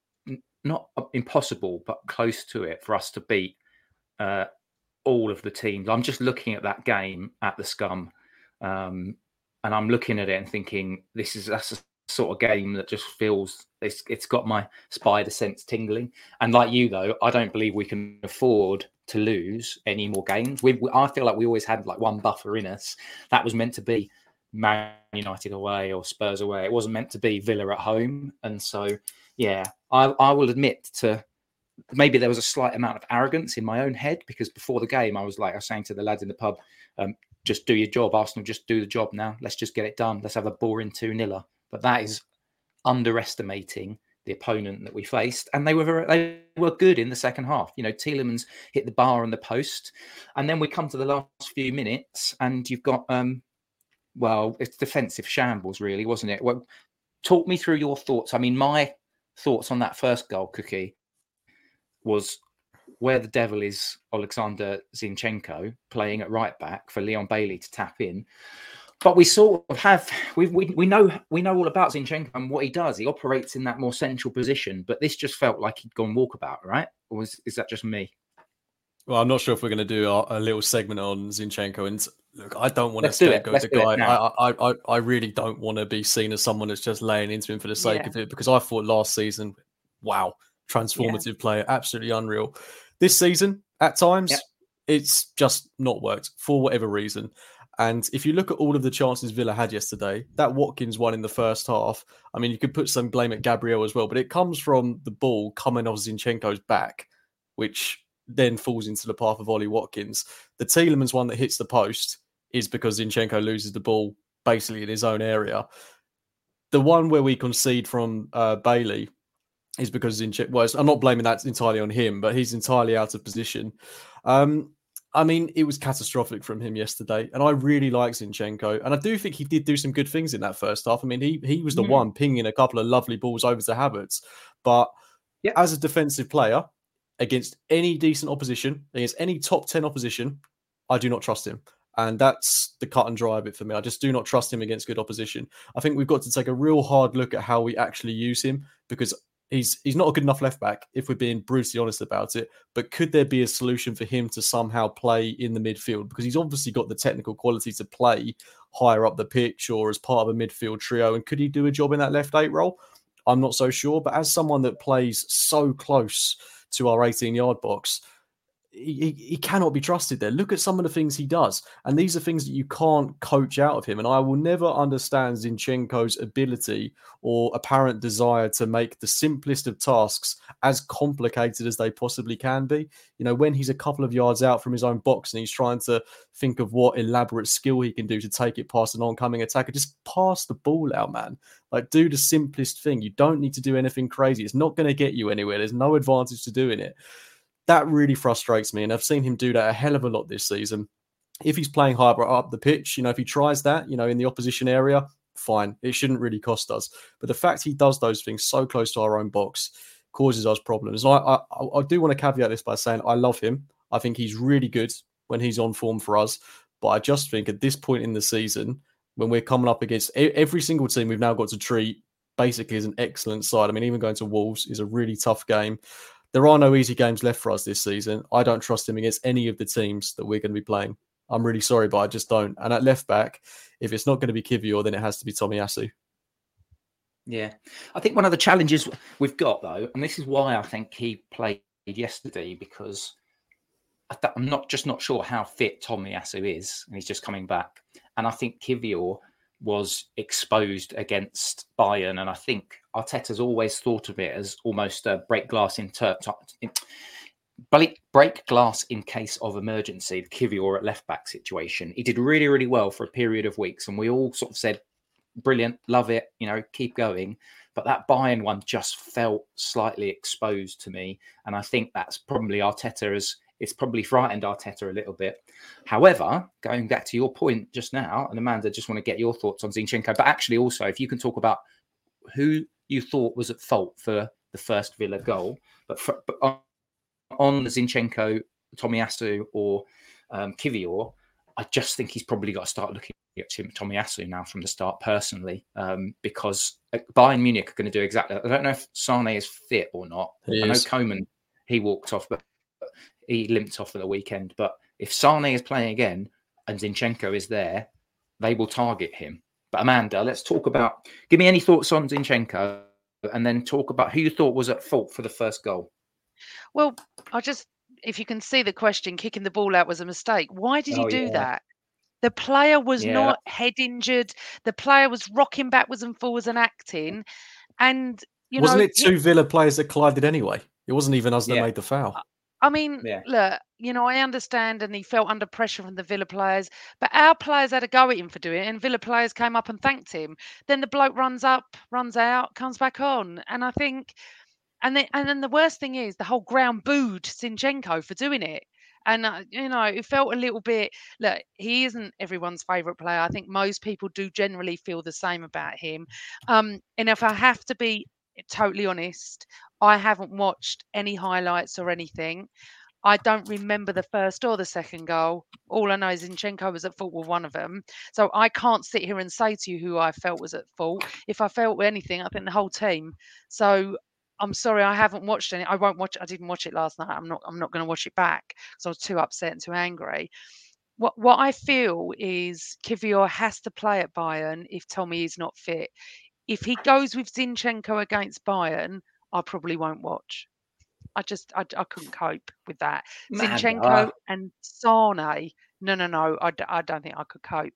F: not impossible, but close to it for us to beat uh, all of the teams. I'm just looking at that game at the Scum. Um, And I'm looking at it and thinking, this is that's a sort of game that just feels it's it's got my spider sense tingling. And like you, though, I don't believe we can afford to lose any more games. We, we I feel like we always had like one buffer in us. That was meant to be Man United away or Spurs away. It wasn't meant to be Villa at home. And so, yeah, I, I will admit to maybe there was a slight amount of arrogance in my own head because before the game, I was like, I was saying to the lads in the pub, um, just do your job, Arsenal, just do the job now. Let's just get it done. Let's have a boring two-niller. But that is underestimating the opponent that we faced. And they were very, they were good in the second half. You know, Tielemans hit the bar and the post. And then we come to the last few minutes and you've got, um, well, it's defensive shambles, really, wasn't it? Well, talk me through your thoughts. I mean, my thoughts on that first goal, Cookie, was where the devil is Alexander Zinchenko playing at right back for Leon Bailey to tap in. But we sort of have, we we we know we know all about Zinchenko and what he does. He operates in that more central position, but this just felt like he'd gone walkabout, right? Or was, is that just me?
H: Well, I'm not sure if we're going to do a, a little segment on Zinchenko. And look, I don't want
F: Let's
H: to
F: do it.
H: scapegoat
F: Let's
H: the
F: do it
H: guy.
F: now.
H: I, I, I, I really don't want to be seen as someone that's just laying into him for the sake
G: Yeah.
H: of it, because I thought last season, wow, transformative player, absolutely unreal. This season, at times,
F: Yep.
H: it's just not worked for whatever reason. And if you look at all of the chances Villa had yesterday, that Watkins one in the first half, I mean, you could put some blame at Gabriel as well, but it comes from the ball coming off Zinchenko's back, which then falls into the path of Ollie Watkins. The Tielemans one that hits the post is because Zinchenko loses the ball basically in his own area. The one where we concede from uh, Bailey is because Zinchenko, well, I'm not blaming that entirely on him, but he's entirely out of position. Um, I mean, it was catastrophic from him yesterday, and I really like Zinchenko, and I do think he did do some good things in that first half. I mean, he he was the
F: Mm.
H: one pinging a couple of lovely balls over to Havertz, but
F: Yep.
H: as a defensive player, against any decent opposition, against any top ten opposition, I do not trust him. And that's the cut and dry bit for me. I just do not trust him against good opposition. I think we've got to take a real hard look at how we actually use him, because he's he's not a good enough left back, if we're being brutally honest about it. But could there be a solution for him to somehow play in the midfield? Because he's obviously got the technical quality to play higher up the pitch or as part of a midfield trio. And could he do a job in that left eight role? I'm not so sure. But as someone that plays so close to our eighteen-yard box, he, he cannot be trusted there. Look at some of the things he does. And these are things that you can't coach out of him. And I will never understand Zinchenko's ability or apparent desire to make the simplest of tasks as complicated as they possibly can be. You know, when he's a couple of yards out from his own box and he's trying to think of what elaborate skill he can do to take it past an oncoming attacker, just pass the ball out, man. Like, do the simplest thing. You don't need to do anything crazy. It's not going to get you anywhere. There's no advantage to doing it. That really frustrates me, and I've seen him do that a hell of a lot this season. If he's playing higher up the pitch, you know, if he tries that, you know, in the opposition area, fine. It shouldn't really cost us. But the fact he does those things so close to our own box causes us problems. And I, I, I do want to caveat this by saying I love him. I think he's really good when he's on form for us. But I just think at this point in the season, when we're coming up against every single team we've now got to treat basically as an excellent side. I mean, even going to Wolves is a really tough game. There are no easy games left for us this season. I don't trust him against any of the teams that we're going to be playing. I'm really sorry, but I just don't. And at left back, if it's not going to be Kivior, then it has to be Tomiyasu.
F: Yeah. I think one of the challenges we've got, though, and this is why I think he played yesterday, because I'm not just not sure how fit Tomiyasu is, and he's just coming back. And I think Kivior was exposed against Bayern, and I think Arteta's always thought of it as almost a break glass in, ter- in break glass in case of emergency. The Kivior at left back situation, he did really, really well for a period of weeks, and we all sort of said, "Brilliant, love it, you know, keep going." But that Bayern one just felt slightly exposed to me, and I think that's probably Arteta as. It's probably frightened Arteta a little bit. However, going back to your point just now, and Amanda, just want to get your thoughts on Zinchenko, but actually also if you can talk about who you thought was at fault for the first Villa goal, but, for, but on, on the Zinchenko, Tomiyasu or um, Kivior, I just think he's probably got to start looking at Tomiyasu now from the start personally, um, because Bayern Munich are going to do exactly that. I don't know if Sane is fit or not.
H: He
F: I know
H: is.
F: Koeman, he walked off, but he limped off at the weekend. But if Sane is playing again and Zinchenko is there, they will target him. But Amanda, let's talk about, give me any thoughts on Zinchenko and then talk about who you thought was at fault for the first goal.
G: Well, I just, if you can see the question, kicking the ball out was a mistake. Why did he
F: Oh,
G: do
F: yeah.
G: that? The player was
F: Yeah.
G: not head injured. The player was rocking backwards and forwards and acting. And, you
H: Wasn't
G: know,
H: it two Villa players that collided anyway? It wasn't even us that
F: Yeah.
H: made the foul.
G: I mean,
F: Yeah.
G: look, you know, I understand, and he felt under pressure from the Villa players, but our players had a go at him for doing it, and Villa players came up and thanked him. Then the bloke runs up, runs out, comes back on, and I think, and then and then the worst thing is the whole ground booed Zinchenko for doing it. And uh, you know, it felt a little bit. Look, he isn't everyone's favourite player. I think most people do generally feel the same about him. Um, and if I have to be totally honest, I haven't watched any highlights or anything. I don't remember the first or the second goal. All I know is Zinchenko was at fault with one of them. So I can't sit here and say to you who I felt was at fault. If I felt anything, I think the whole team. So I'm sorry, I haven't watched any. I won't watch. I didn't watch it last night. I'm not. I'm not going to watch it back because I was too upset and too angry. What What I feel is Kivior has to play at Bayern if Tommy is not fit. If he goes with Zinchenko against Bayern, I probably won't watch. I just, I, I couldn't cope with that.
F: Man,
G: Zinchenko
F: uh,
G: and Sane, no, no, no, I, d- I don't think I could cope.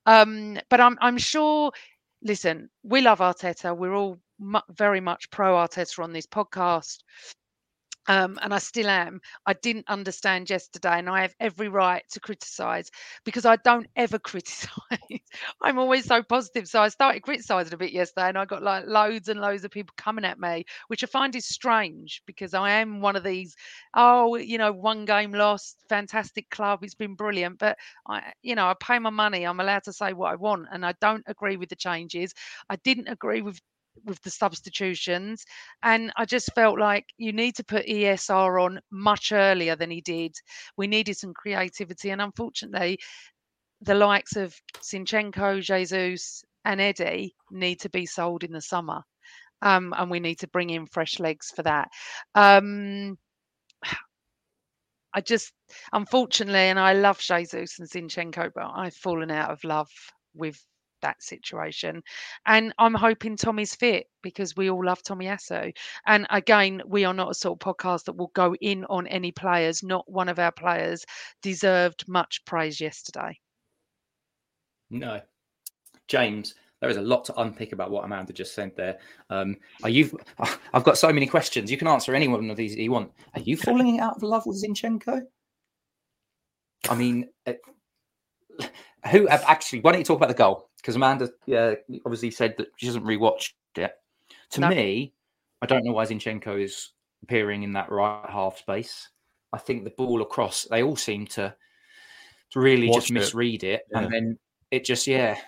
G: Um, but I'm, I'm sure. Listen, we love Arteta. We're all mu- very much pro Arteta on this podcast. Um, and I still am. I didn't understand yesterday, and I have every right to criticise because I don't ever criticise. I'm always so positive. So I started criticising a bit yesterday, and I got like loads and loads of people coming at me, which I find is strange because I am one of these. Oh, you know, one game lost, fantastic club, it's been brilliant, but I, you know, I pay my money. I'm allowed to say what I want, and I don't agree with the changes. I didn't agree with. with the substitutions, and I just felt like you need to put E S R on much earlier than he did. We needed some creativity, and unfortunately the likes of Zinchenko, Jesus and Eddie need to be sold in the summer, um, and we need to bring in fresh legs for that. um, I just, unfortunately, and I love Jesus and Zinchenko, but I've fallen out of love with that situation. And I'm hoping Tommy's fit because we all love Tomiyasu. And again, we are not a sort of podcast that will go in on any players. Not one of our players deserved much praise yesterday.
F: No. James, there is a lot to unpick about what Amanda just said there. Um, are you? I've got so many questions. You can answer any one of these you want. Are you falling out of love with Zinchenko? I mean, uh, who actually? Why don't you talk about the goal? Because Amanda uh, obviously said that she hasn't rewatched it. To
G: No.
F: me, I don't know why Zinchenko is appearing in that right half space. I think the ball across, they all seem to, to really
H: Watch
F: just
H: it.
F: misread it.
H: Yeah.
F: And then it just, yeah.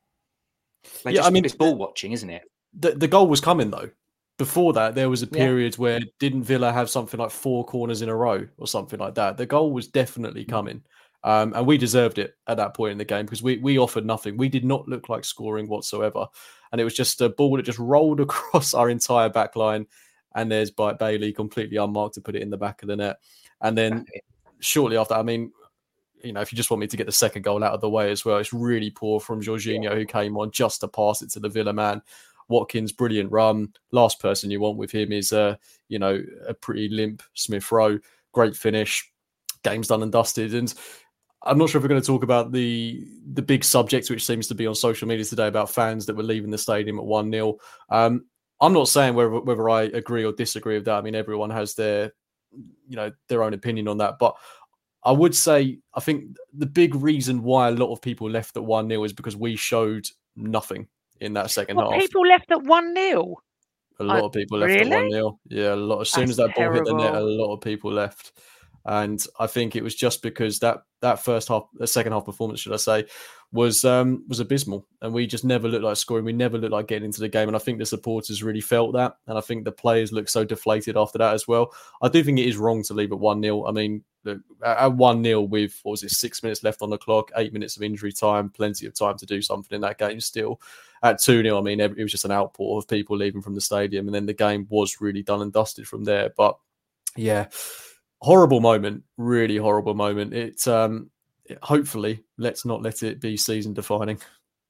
F: They
H: Yeah,
F: just,
H: I mean-
F: it's ball watching, isn't it?
H: The, the goal was coming though. Before that, there was a
F: Yeah.
H: period where didn't Villa have something like four corners in a row or something like that. The goal was definitely coming. Um, and we deserved it at that point in the game because we, we offered nothing. We did not look like scoring whatsoever. And it was just a ball that just rolled across our entire back line. And there's by Bailey completely unmarked to put it in the back of the net. And then shortly after, I mean, you know, if you just want me to get the second goal out of the way as well, it's really poor from Jorginho, who came on just to pass it to the Villa man. Watkins, brilliant run. Last person you want with him is, uh, you know, a pretty limp Smith Rowe. Great finish. Game's done and dusted. And I'm not sure if we're going to talk about the the big subject, which seems to be on social media today about fans that were leaving the stadium at one nil. Um, I'm not saying whether, whether I agree or disagree with that. I mean, everyone has their, you know, their own opinion on that. But I would say, I think the big reason why a lot of people left at one nil is because we showed nothing in that second
G: Well,
H: half.
G: people left at one nil.
H: A lot
G: Uh,
H: of people left at
G: really?
H: one nil. Yeah, a lot. As soon
G: That's
H: as that ball hit the net, a
G: terrible.
H: lot of people left. And I think it was just because that that first half, the second half performance, should I say, was um, was abysmal, and we just never looked like scoring. We never looked like getting into the game, and I think the supporters really felt that, and I think the players looked so deflated after that as well. I do think it is wrong to leave at one nil. I mean, look, at one nil with what was it, six minutes left on the clock, eight minutes of injury time, plenty of time to do something in that game still. At two nil, I mean, it was just an outpour of people leaving from the stadium, and then the game was really done and dusted from there. But yeah. Horrible moment, really horrible moment. It um, hopefully let's not let it be season defining.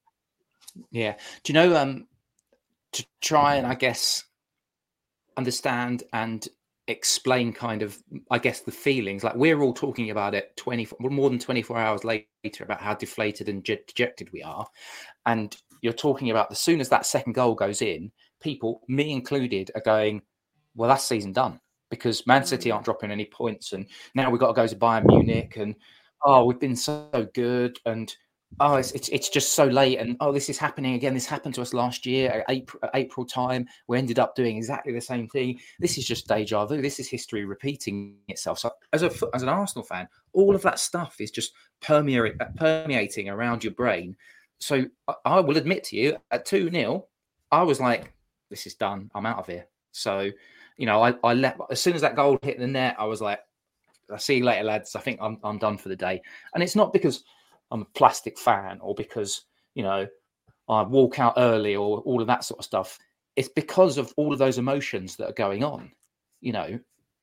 F: Yeah. Do you know, um, to try and, I guess, understand and explain kind of, I guess, the feelings, like we're all talking about it twenty, more than twenty-four hours later about how deflated and je- dejected we are. And you're talking about as soon as that second goal goes in, people, me included, are going, well, that's season done. Because Man City aren't dropping any points, and now we've got to go to Bayern Munich, and oh, we've been so good, and oh, it's it's, it's just so late, and oh, this is happening again. This happened to us last year at April, at April time. We ended up doing exactly the same thing. This is just deja vu. This is history repeating itself. So, as a as an Arsenal fan, all of that stuff is just permeating permeating around your brain. So, I, I will admit to you, at two nil, I was like, "This is done. I'm out of here." So. You know, I, I let as soon as that goal hit the net, I was like, "I'll see you later, lads. I think I'm I'm done for the day." And it's not because I'm a plastic fan or because you know I walk out early or all of that sort of stuff. It's because of all of those emotions that are going on. You know,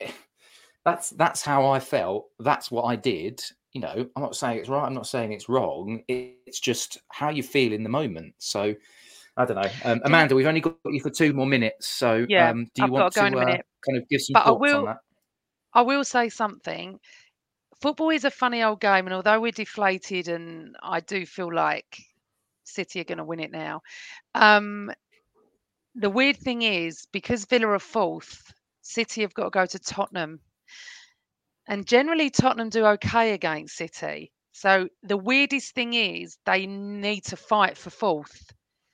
F: that's that's how I felt. That's what I did. You know, I'm not saying it's right. I'm not saying it's wrong. It's just how you feel in the moment. So. I don't know. Um, Amanda, we've only got you for two more minutes. So
G: Yeah,
F: um, do you
G: I've
F: want
G: got to go
F: to
G: in a
F: uh,
G: minute.
F: kind of give some
G: But I
F: thoughts
G: will,
F: on that?
G: I will say something. Football is a funny old game, and although we're deflated, and I do feel like City are going to win it now, um, the weird thing is because Villa are fourth, City have got to go to Tottenham, and generally Tottenham do okay against City. So the weirdest thing is they need to fight for fourth.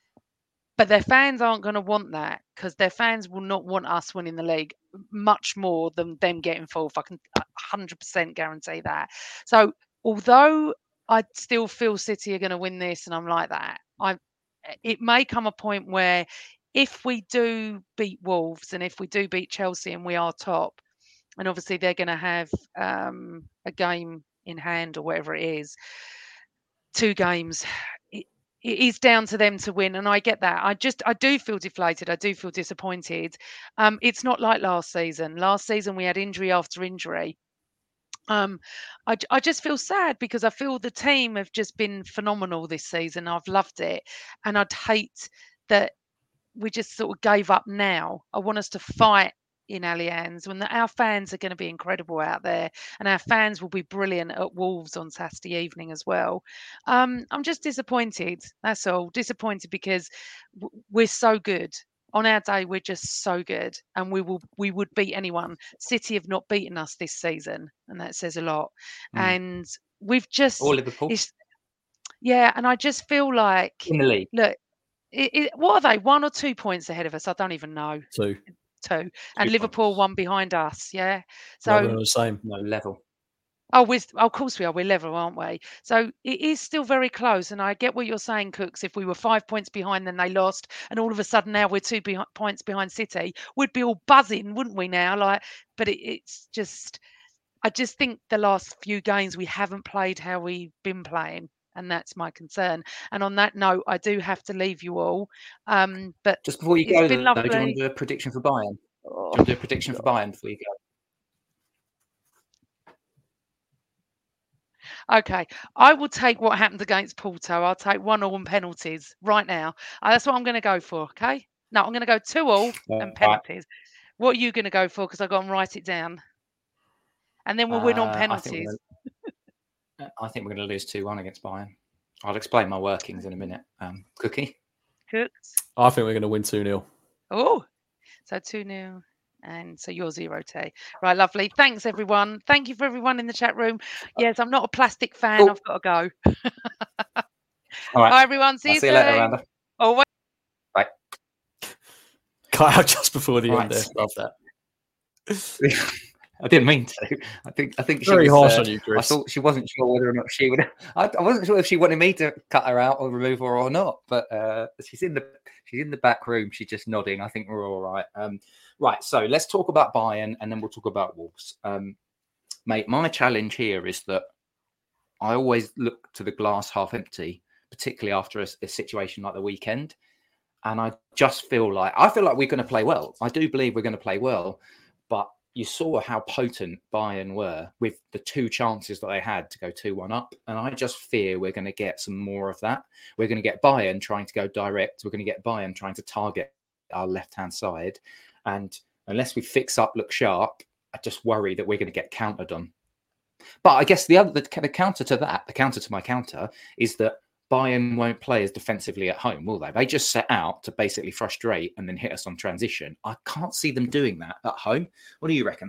G: But their fans aren't going to want that because their fans will not want us winning the league much more than them getting fourth. I can one hundred percent guarantee that. So although I still feel City are going to win this and I'm like that, I it may come a point where if we do beat Wolves and if we do beat Chelsea and we are top, and obviously they're going to have um, a game in hand or whatever it is, two games, it, it is down to them to win. And I get that. I just, I do feel deflated. I do feel disappointed. Um, it's not like last season. Last season, we had injury after injury. Um, I, j- I just feel sad because I feel the team have just been phenomenal this season. I've loved it. And I'd hate that we just sort of gave up now. I want us to fight in Allianz when the, our fans are going to be incredible out there, and our fans will be brilliant at Wolves on Saturday evening as well. Um, I'm just disappointed. That's all. Disappointed because w- we're so good. On our day, we're just so good, and we will we would beat anyone. City have not beaten us this season, and that says a lot.
F: Mm.
G: And we've just
F: Or Liverpool
G: it's yeah, and I just feel like
F: in the league.
G: look, it, it, what are they? One or two points ahead of us? I don't even know.
H: Two.
G: Two, and
F: Two
G: Liverpool
F: points.
G: one behind us. Yeah.
H: No, we're
G: So,
H: on the same.
F: No level.
G: oh, we're, of course we are. We're level, aren't we? So it is still very close. And I get what you're saying, Cooks. If we were five points behind, then they lost, and all of a sudden now we're two behi- points behind City, we'd be all buzzing, wouldn't we? Now, like, but it, it's just, I just think the last few games we haven't played how we've been playing. And that's my concern. And on that note, I do have to leave you all. Um, but
F: Just before you
G: it's
F: go,
G: been
F: though, do you want
G: lovely.
F: to do a prediction for Bayern? Do
G: Oh,
F: you want to do a prediction for Bayern before you go?
G: okay, I will take what happened against Porto. I'll take one all and penalties right now. Uh, that's what I'm going to go for. Okay. No, I'm going to go two all and
F: Right.
G: penalties. What are you going to go for? Because I've got to write it down. And then we'll win on
F: Uh, I think we're
G: penalties.
F: gonna, I think we're going to lose two one against Bayern. I'll explain my workings in a minute. Um, Cookie?
G: Cooks.
H: I think we're going to win two nil.
G: Oh, so two nil. And so you're zero T. Right, lovely. Thanks, everyone. Thank you for everyone in the chat room. Yes, I'm not a plastic fan.
F: Cool.
G: I've got to go.
F: All right.
G: Bye, everyone. See
F: I'll
G: you
F: see you
G: soon.
F: later, Amanda.
G: Oh, wait.
F: Bye.
H: Cut out just before the
F: Right.
H: end there. Love that.
F: I didn't mean to. I think I think she
H: Very
F: was,
H: harsh
F: uh,
H: on you,
F: I
H: Chris.
F: thought she wasn't sure whether or not she would. I, I wasn't sure if she wanted me to cut her out or remove her or not. But uh, she's in the she's in the back room. She's just nodding. I think we're all right. Um, right. So let's talk about Bayern, and then we'll talk about Wolves. Um, mate, my challenge here is that I always look to the glass half empty, particularly after a, a situation like the weekend. And I just feel like I feel like we're going to play well. I do believe we're going to play well, but you saw how potent Bayern were with the two chances that they had to go two one up. And I just fear we're going to get some more of that. We're going to get Bayern trying to go direct. We're going to get Bayern trying to target our left-hand side. And unless we fix up, look sharp, I just worry that we're going to get countered on. But I guess the other, the, the counter to that, the counter to my counter is that Bayern won't play as defensively at home, will they? They just set out to basically frustrate and then hit us on transition. I can't see them doing that at home. What do you reckon?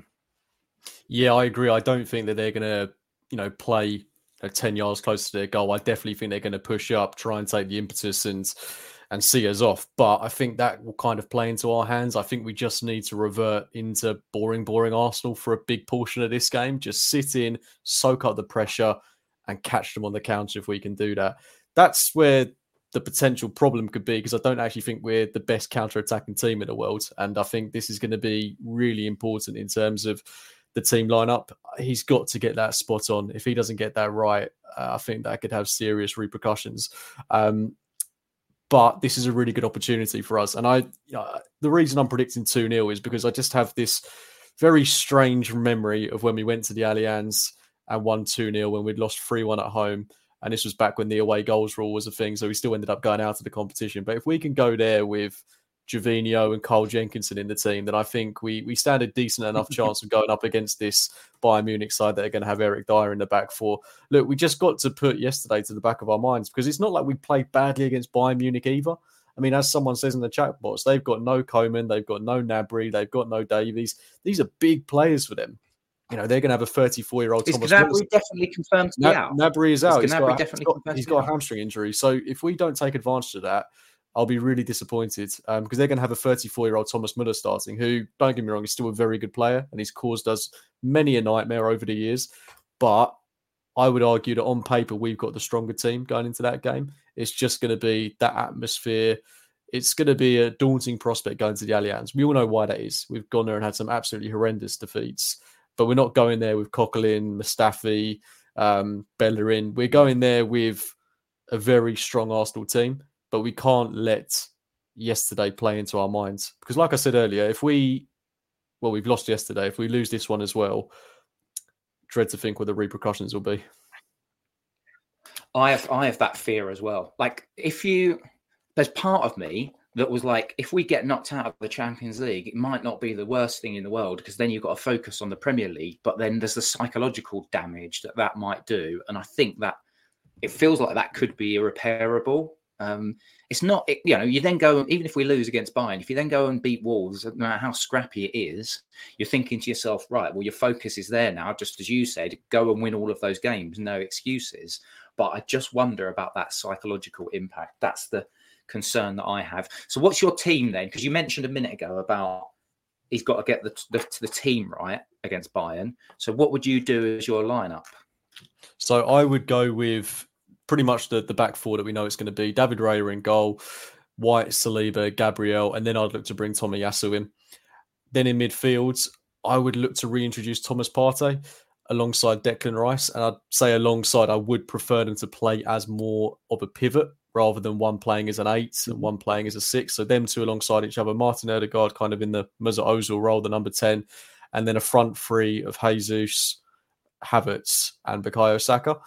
H: Yeah, I agree. I don't think that they're going to, you know, play uh, ten yards close to their goal. I definitely think they're going to push up, try and take the impetus and and see us off. But I think that will kind of play into our hands. I think we just need to revert into boring, boring Arsenal for a big portion of this game. Just sit in, soak up the pressure and catch them on the counter if we can do that. That's where the potential problem could be, because I don't actually think we're the best counter-attacking team in the world. And I think this is going to be really important in terms of the team lineup. He's got to get that spot on. If he doesn't get that right, uh, I think that could have serious repercussions. Um, but this is a really good opportunity for us. And I, uh, the reason I'm predicting two nil is because I just have this very strange memory of when we went to the Allianz and won two nil when we'd lost three one at home. And this was back when the away goals rule was a thing. So we still ended up going out of the competition. But if we can go there with Gervinho and Carl Jenkinson in the team, then I think we we stand a decent enough chance of going up against this Bayern Munich side that are going to have Eric Dyer in the back for. Look, we just got to put yesterday to the back of our minds, because it's not like we played badly against Bayern Munich either. I mean, as someone says in the chat box, they've got no Koeman, they've got no Gnabry, they've got no Davies. These are big players for them. You know, they're going to have a thirty-four-year-old
F: Is
H: Thomas
F: Gnabry
H: Muller.
F: definitely confirmed to be
H: Nab-
F: out?
H: Gnabry is out.
F: Is
H: He's
F: Gnabry
H: got,
F: definitely
H: he's got,
F: confirmed
H: he's
F: to be
H: got a
F: out?
H: hamstring injury. So if we don't take advantage of that, I'll be really disappointed, um, because they're going to have a thirty-four-year-old Thomas Muller starting, who, don't get me wrong, is still a very good player, and he's caused us many a nightmare over the years. But I would argue that on paper, we've got the stronger team going into that game. It's just going to be that atmosphere. It's going to be a daunting prospect going to the Allianz. We all know why that is. We've gone there and had some absolutely horrendous defeats. But we're not going there with Coquelin, Mustafi, um, Bellerin. We're going there with a very strong Arsenal team, but we can't let yesterday play into our minds. Because like I said earlier, if we, well, we've lost yesterday. If we lose this one as well, dread to think what the repercussions will be.
F: I have I have that fear as well. Like if you, there's part of me that was like, if we get knocked out of the Champions League, it might not be the worst thing in the world because then you've got to focus on the Premier League. But then there's the psychological damage that that might do, and I think that it feels like that could be irreparable. Um, it's not, it, you know, you then go, even if we lose against Bayern, if you then go and beat Wolves, no matter how scrappy it is, you're thinking to yourself, right, well, your focus is there now, just as you said, go and win all of those games, no excuses. But I just wonder about that psychological impact. That's the concern that I have. So what's your team then? Because you mentioned a minute ago about he's got to get the, the, the team right against Bayern. So what would you do as your lineup?
H: So I would go with pretty much the, the back four that we know it's going to be. David Raya in goal, White, Saliba, Gabriel, and then I'd look to bring Tomiyasu in. Then in midfield, I would look to reintroduce Thomas Partey alongside Declan Rice. And I'd say alongside, I would prefer them to play as more of a pivot rather than one playing as an eight and one playing as a six. So them two alongside each other, Martin Odegaard kind of in the Mesut Ozil role, the number ten, and then a front three of Jesus, Havertz and Bukayo Saka.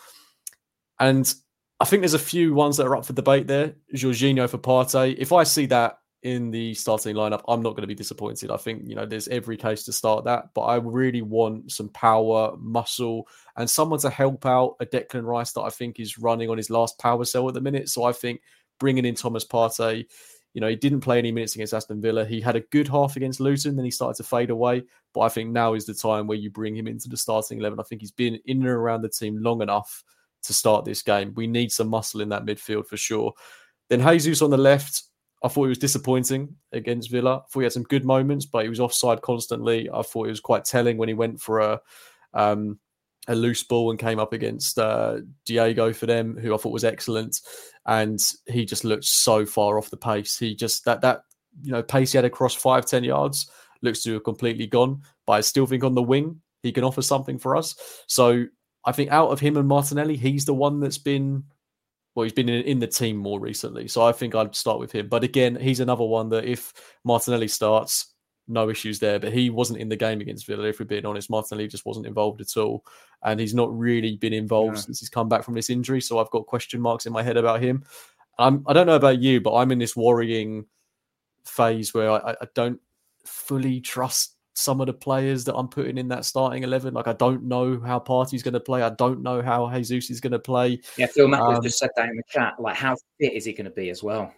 H: And I think there's a few ones that are up for debate there. Jorginho for Partey. If I see that in the starting lineup, I'm not going to be disappointed. I think, you know, there's every case to start that, but I really want some power, muscle, and someone to help out a Declan Rice that I think is running on his last power cell at the minute. So I think bringing in Thomas Partey, you know, he didn't play any minutes against Aston Villa. He had a good half against Luton, then he started to fade away. But I think now is the time where you bring him into the starting eleven. I think he's been in and around the team long enough to start this game. We need some muscle in that midfield for sure. Then Jesus on the left, I thought he was disappointing against Villa. I thought he had some good moments, but he was offside constantly. I thought it was quite telling when he went for a um, a loose ball and came up against uh, Diego for them, who I thought was excellent. And he just looked so far off the pace. He just, that, that you know, pace he had across five, ten yards looks to have completely gone. But I still think on the wing, he can offer something for us. So I think out of him and Martinelli, he's the one that's been, well, he's been in, in the team more recently. So I think I'd start with him. But again, he's another one that if Martinelli starts, no issues there. But he wasn't in the game against Villa, if we're being honest. Martinelli just wasn't involved at all. And he's not really been involved yeah. since he's come back from this injury. So I've got question marks in my head about him. I'm, I don't know about you, but I'm in this worrying phase where I, I don't fully trust some of the players that I'm putting in that starting eleven. Like, I don't know how Partey's going to play. I don't know how Jesus is going to play.
F: Yeah, Phil Mathews
H: um,
F: just said that in the chat. Like, how fit is he going to be as well?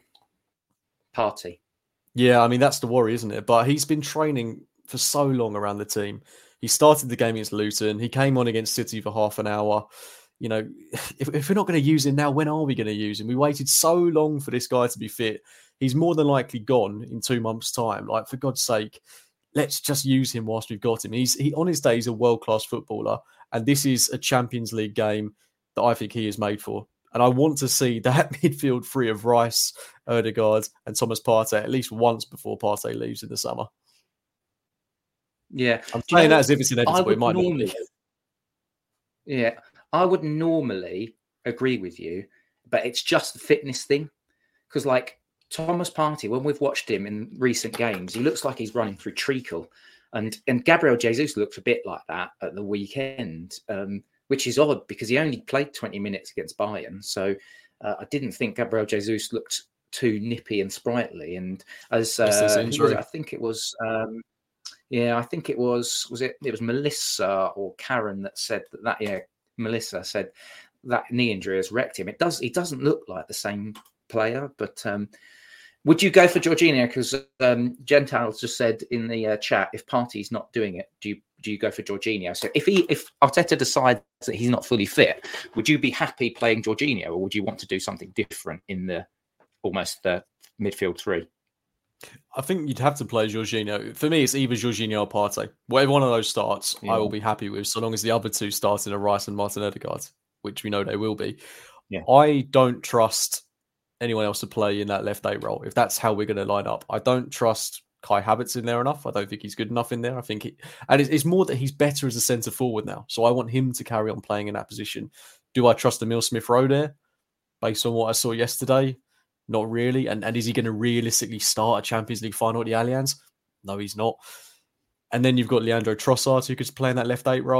F: Partey.
H: Yeah, I mean, that's the worry, isn't it? But he's been training for so long around the team. He started the game against Luton. He came on against City for half an hour. You know, if, if we're not going to use him now, when are we going to use him? We waited so long for this guy to be fit. He's more than likely gone in two months' time. Like, for God's sake, let's just use him whilst we've got him. He's he on his day, he's a world-class footballer. And this is a Champions League game that I think he is made for. And I want to see that midfield free of Rice, Odegaard and Thomas Partey at least once before Partey leaves in the summer.
F: Yeah.
H: I'm saying that as if it's inevitable. It might normally, not
F: be. Yeah. I would normally agree with you, but it's just the fitness thing. Because, like, Thomas Partey, when we've watched him in recent games, he looks like he's running through treacle. And and Gabriel Jesus looked a bit like that at the weekend, um, which is odd because he only played twenty minutes against Bayern. So uh, I didn't think Gabriel Jesus looked too nippy and sprightly. And as uh, was it? I think it was, um, yeah, I think it was, was it, it was Melissa or Karen that said that, that, yeah, Melissa said that knee injury has wrecked him. It does, he doesn't look like the same player, but um, would you go for Jorginho? Because um, Gentiles just said in the uh, chat, if Partey's not doing it, do you do you go for Jorginho? So if he if Arteta decides that he's not fully fit, would you be happy playing Jorginho, or would you want to do something different in the almost the midfield three?
H: I think you'd have to play Jorginho. For me, it's either Jorginho or Partey. Whatever one of those starts, yeah. I will be happy with, so long as the other two start in a Rice and Martin Odegaard, which we know they will be.
F: Yeah.
H: I don't trust anyone else to play in that left eight role, if that's how we're going to line up. I don't trust Kai Havertz in there enough. I don't think he's good enough in there. I think, he, and it's, it's more that he's better as a centre forward now. So I want him to carry on playing in that position. Do I trust Emile Smith-Rowe there? Based on what I saw yesterday, not really. And, and is he going to realistically start a Champions League final at the Allianz? No, he's not. And then you've got Leandro Trossard, who could play in that left eight role.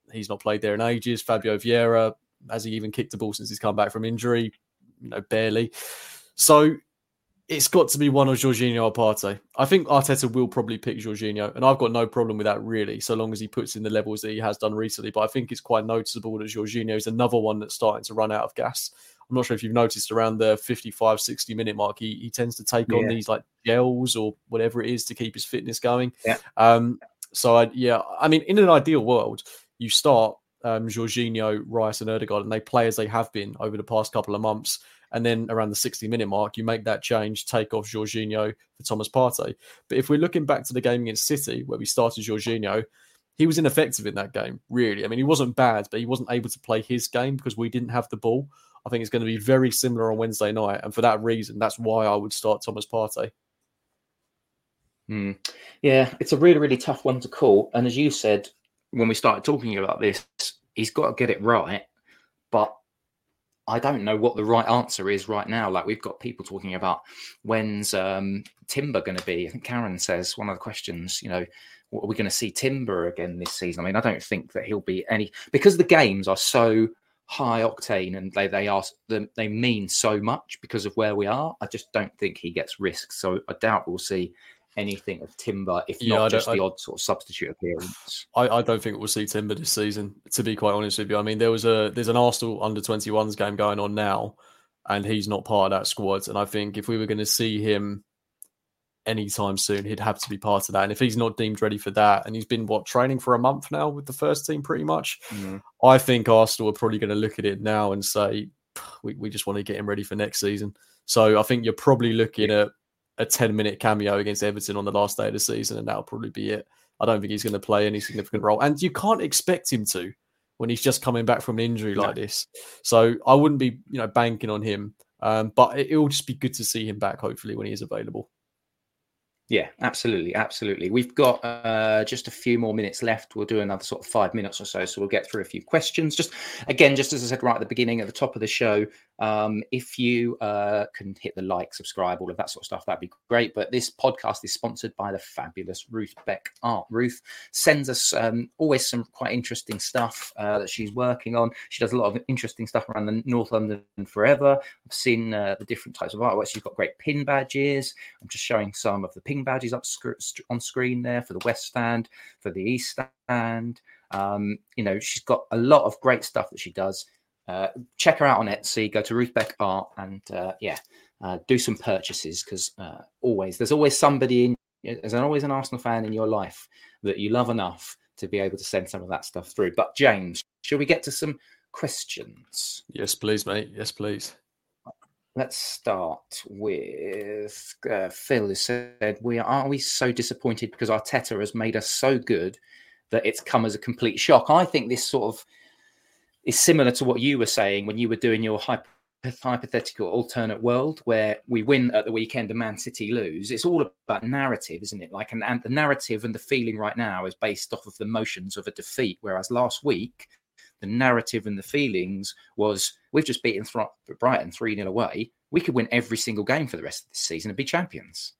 H: he's not played there in ages. Fabio Vieira, has he even kicked the ball since he's come back from injury? You know, barely. So it's got to be one of Jorginho or Partey. I think Arteta will probably pick Jorginho, and I've got no problem with that really, so long as he puts in the levels that he has done recently. But I think it's quite noticeable that Jorginho is another one that's starting to run out of gas. I'm not sure if you've noticed around the fifty-five, sixty minute mark, he, he tends to take yeah. on these like gels or whatever it is to keep his fitness going.
F: Yeah.
H: Um, so, I, yeah, I mean, in an ideal world, you start um, Jorginho, Rice and Ødegaard, and they play as they have been over the past couple of months. And then around the sixty minute mark, you make that change, take off Jorginho for Thomas Partey. But if we're looking back to the game against City, where we started Jorginho, he was ineffective in that game, really. I mean, he wasn't bad, but he wasn't able to play his game because we didn't have the ball. I think it's going to be very similar on Wednesday night. And for that reason, that's why I would start Thomas Partey.
F: Mm. Yeah, it's a really, really tough one to call. And as you said, when we started talking about this, he's got to get it right. But I don't know what the right answer is right now. Like, we've got people talking about when's um, Timber going to be. I think Karen says one of the questions, you know, are we going to see Timber again this season? I mean, I don't think that he'll be any, because the games are so high octane and they they are they mean so much because of where we are. I just don't think he gets risked. So I doubt we'll see anything of Timber, if yeah, not just the I, odd sort of substitute appearance.
H: I, I don't think we'll see Timber this season, to be quite honest with you. I mean, there was a there's an Arsenal under twenty-ones game going on now, and he's not part of that squad. And I think if we were going to see him anytime soon, he'd have to be part of that. And if he's not deemed ready for that, and he's been, what, training for a month now with the first team pretty much, mm. I think Arsenal are probably going to look at it now and say, we, we just want to get him ready for next season. So I think you're probably looking at a ten-minute cameo against Everton on the last day of the season, and that'll probably be it. I don't think he's going to play any significant role. And you can't expect him to when he's just coming back from an injury like no. this. So I wouldn't be, you know, banking on him. Um, but it will just be good to see him back, hopefully, when he is available.
F: Yeah, absolutely. Absolutely. We've got uh, just a few more minutes left. We'll do another sort of five minutes or so. So we'll get through a few questions. Just again, just as I said right at the beginning, at the top of the show, um, if you uh, can hit the like, subscribe, all of that sort of stuff, that'd be great. But this podcast is sponsored by the fabulous Ruth Beck Art. Ruth sends us um, always some quite interesting stuff uh, that she's working on. She does a lot of interesting stuff around the North London Forever. I've seen uh, the different types of artwork. She's got great pin badges. I'm just showing some of the pin badges up sc- on screen there for the West Stand, for the East Stand. Um, you know, she's got a lot of great stuff that she does. Uh, check her out on Etsy. Go to Ruth Beck Art and uh, yeah, uh, do some purchases, because uh, always there's always somebody in, there's always an Arsenal fan in your life that you love enough to be able to send some of that stuff through. But James, shall we get to some questions?
H: Yes, please, mate. Yes, please.
F: Let's start with uh, Phil, who said, "We are we so disappointed because Arteta has made us so good that it's come as a complete shock." I think this sort of is similar to what you were saying when you were doing your hypo- hypothetical alternate world, where we win at the weekend and Man City lose. It's all about narrative, isn't it? Like, and, and the narrative and the feeling right now is based off of the motions of a defeat, whereas last week the narrative and the feelings was, we've just beaten Th- Brighton three nil away. We could win every single game for the rest of this season and be champions.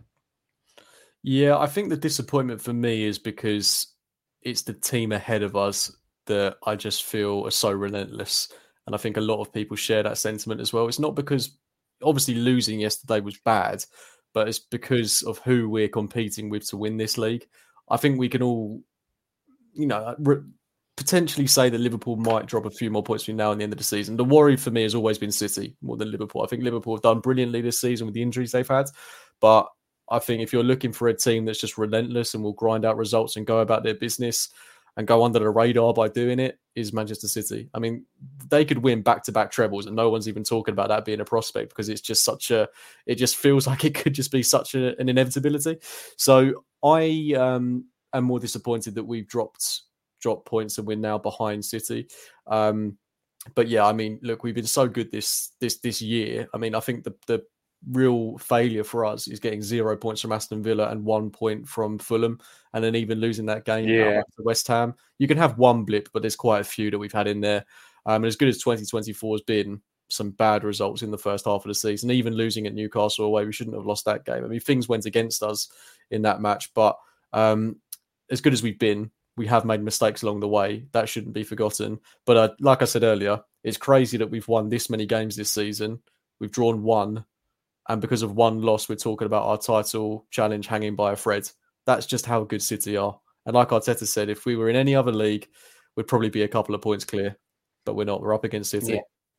H: Yeah, I think the disappointment for me is because it's the team ahead of us that I just feel are so relentless. And I think a lot of people share that sentiment as well. It's not because, obviously, losing yesterday was bad, but it's because of who we're competing with to win this league. I think we can all, you know, re- potentially say that Liverpool might drop a few more points between now and the end of the season. The worry for me has always been City more than Liverpool. I think Liverpool have done brilliantly this season with the injuries they've had. But I think if you're looking for a team that's just relentless and will grind out results and go about their business and go under the radar by doing it, is Manchester City. I mean, they could win back-to-back trebles and no one's even talking about that being a prospect, because it's just such a, it just feels like it could just be such a, an inevitability. So I um, am more disappointed that we've dropped drop points and we're now behind City. Um, but yeah, I mean, look, we've been so good this this this year. I mean, I think the the real failure for us is getting zero points from Aston Villa and one point from Fulham, and then even losing that game
F: yeah.
H: to West Ham. You can have one blip, but there's quite a few that we've had in there. Um, and as good as twenty twenty-four has been, some bad results in the first half of the season, even losing at Newcastle away, we shouldn't have lost that game. I mean, things went against us in that match, but um, as good as we've been, we have made mistakes along the way. That shouldn't be forgotten. But uh, like I said earlier, it's crazy that we've won this many games this season. We've drawn one. And because of one loss, we're talking about our title challenge hanging by a thread. That's just how good City are. And like Arteta said, if we were in any other league, we'd probably be a couple of points clear. But we're not. We're up against City.
F: Yeah.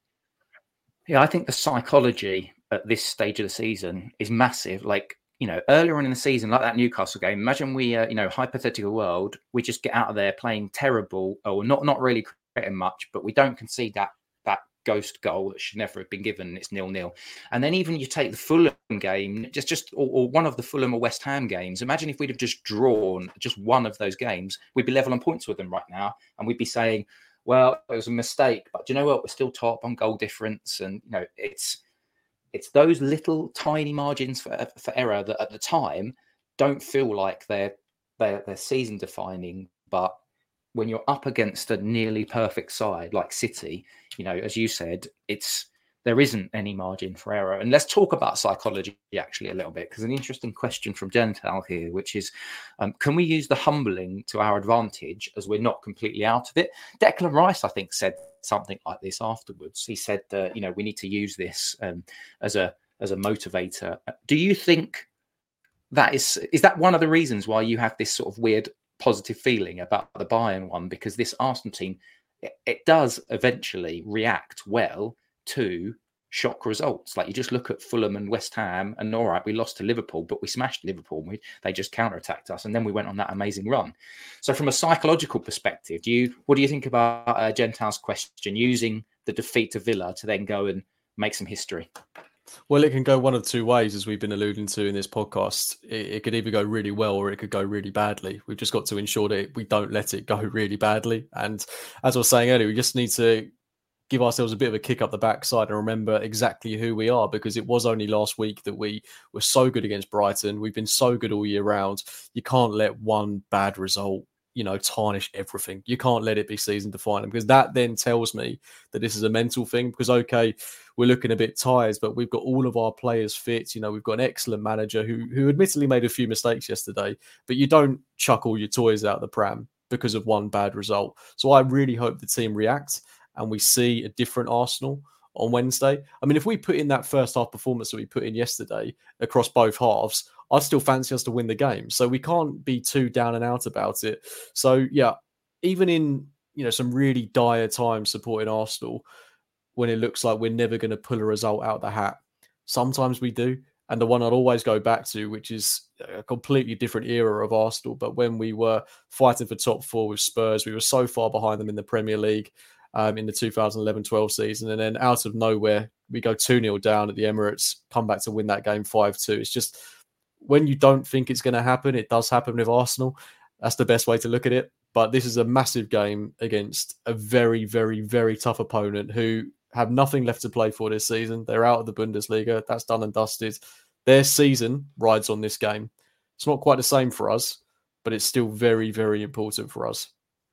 F: Yeah, I think the psychology at this stage of the season is massive. Like, you know, earlier on in the season, like that Newcastle game, imagine we, uh, you know, hypothetical world, we just get out of there playing terrible or not not really creating much, but we don't concede that that ghost goal that should never have been given. It's nil-nil. And then even you take the Fulham game, just, just or, or one of the Fulham or West Ham games, imagine if we'd have just drawn just one of those games, we'd be level on points with them right now. And we'd be saying, well, it was a mistake, but do you know what? We're still top on goal difference. And, you know, it's it's those little tiny margins for, for error that at the time don't feel like they're, they're, they're season defining. But when you're up against a nearly perfect side like City, you know, as you said, it's there isn't any margin for error. And let's talk about psychology actually a little bit, because an interesting question from Gental here, which is, um, can we use the humbling to our advantage as we're not completely out of it? Declan Rice, I think, said something like this afterwards. He said that, you know, we need to use this um, as a as a motivator. Do you think that is, is that one of the reasons why you have this sort of weird positive feeling about the Bayern one? Because this Arsenal team, it, it does eventually react well to shock results. Like, you just look at Fulham and West Ham, and all right, we lost to Liverpool, but we smashed Liverpool. We, they just counterattacked us, and then we went on that amazing run. So, from a psychological perspective, do you what do you think about uh, Gental's question, using the defeat to Villa to then go and make some history?
H: Well, it can go one of two ways, as we've been alluding to in this podcast. It, it could either go really well or it could go really badly. We've just got to ensure that we don't let it go really badly. And as I was saying earlier, we just need to give ourselves a bit of a kick up the backside and remember exactly who we are, because it was only last week that we were so good against Brighton. We've been so good all year round. You can't let one bad result, you know, tarnish everything. You can't let it be season defining, because that then tells me that this is a mental thing. Because, okay, we're looking a bit tired, but we've got all of our players fit. You know, we've got an excellent manager who, who admittedly made a few mistakes yesterday, but you don't chuck all your toys out the pram because of one bad result. So I really hope the team reacts and we see a different Arsenal on Wednesday. I mean, if we put in that first half performance that we put in yesterday across both halves, I'd still fancy us to win the game. So we can't be too down and out about it. So yeah, even in, you know, some really dire times supporting Arsenal, when it looks like we're never going to pull a result out of the hat, sometimes we do. And the one I'd always go back to, which is a completely different era of Arsenal, but when we were fighting for top four with Spurs, we were so far behind them in the Premier League um, in the two thousand eleven twelve season. And then out of nowhere, we go two nil down at the Emirates, come back to win that game five two. It's just, when you don't think it's going to happen, it does happen with Arsenal. That's the best way to look at it. But this is a massive game against a very, very, very tough opponent who have nothing left to play for this season. They're out of the Bundesliga. That's done and dusted. Their season rides on this game. It's not quite the same for us, but it's still very, very important for us.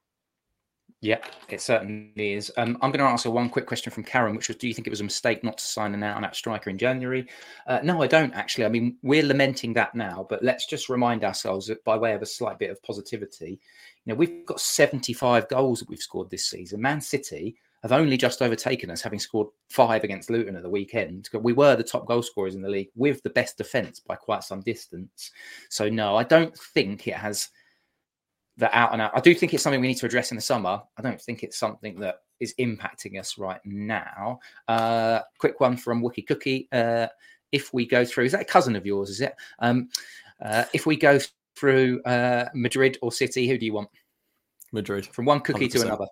F: Yeah, it certainly is. Um, I'm going to answer one quick question from Karen, which was, do you think it was a mistake not to sign an out-and-out striker in January? Uh, no, I don't, actually. I mean, we're lamenting that now, but let's just remind ourselves that by way of a slight bit of positivity, you know, we've got seventy-five goals that we've scored this season. Man City have only just overtaken us, having scored five against Luton at the weekend. We were the top goal scorers in the league with the best defence by quite some distance. So, no, I don't think it has the out and out. I do think it's something we need to address in the summer. I don't think it's something that is impacting us right now. Uh, quick one from Wookie Cookie. Uh, if we go through, is that a cousin of yours, is it? Um, uh, if we go through uh, Madrid or City, who do you want?
H: Madrid.
F: From one cookie
H: one hundred percent.
F: to another.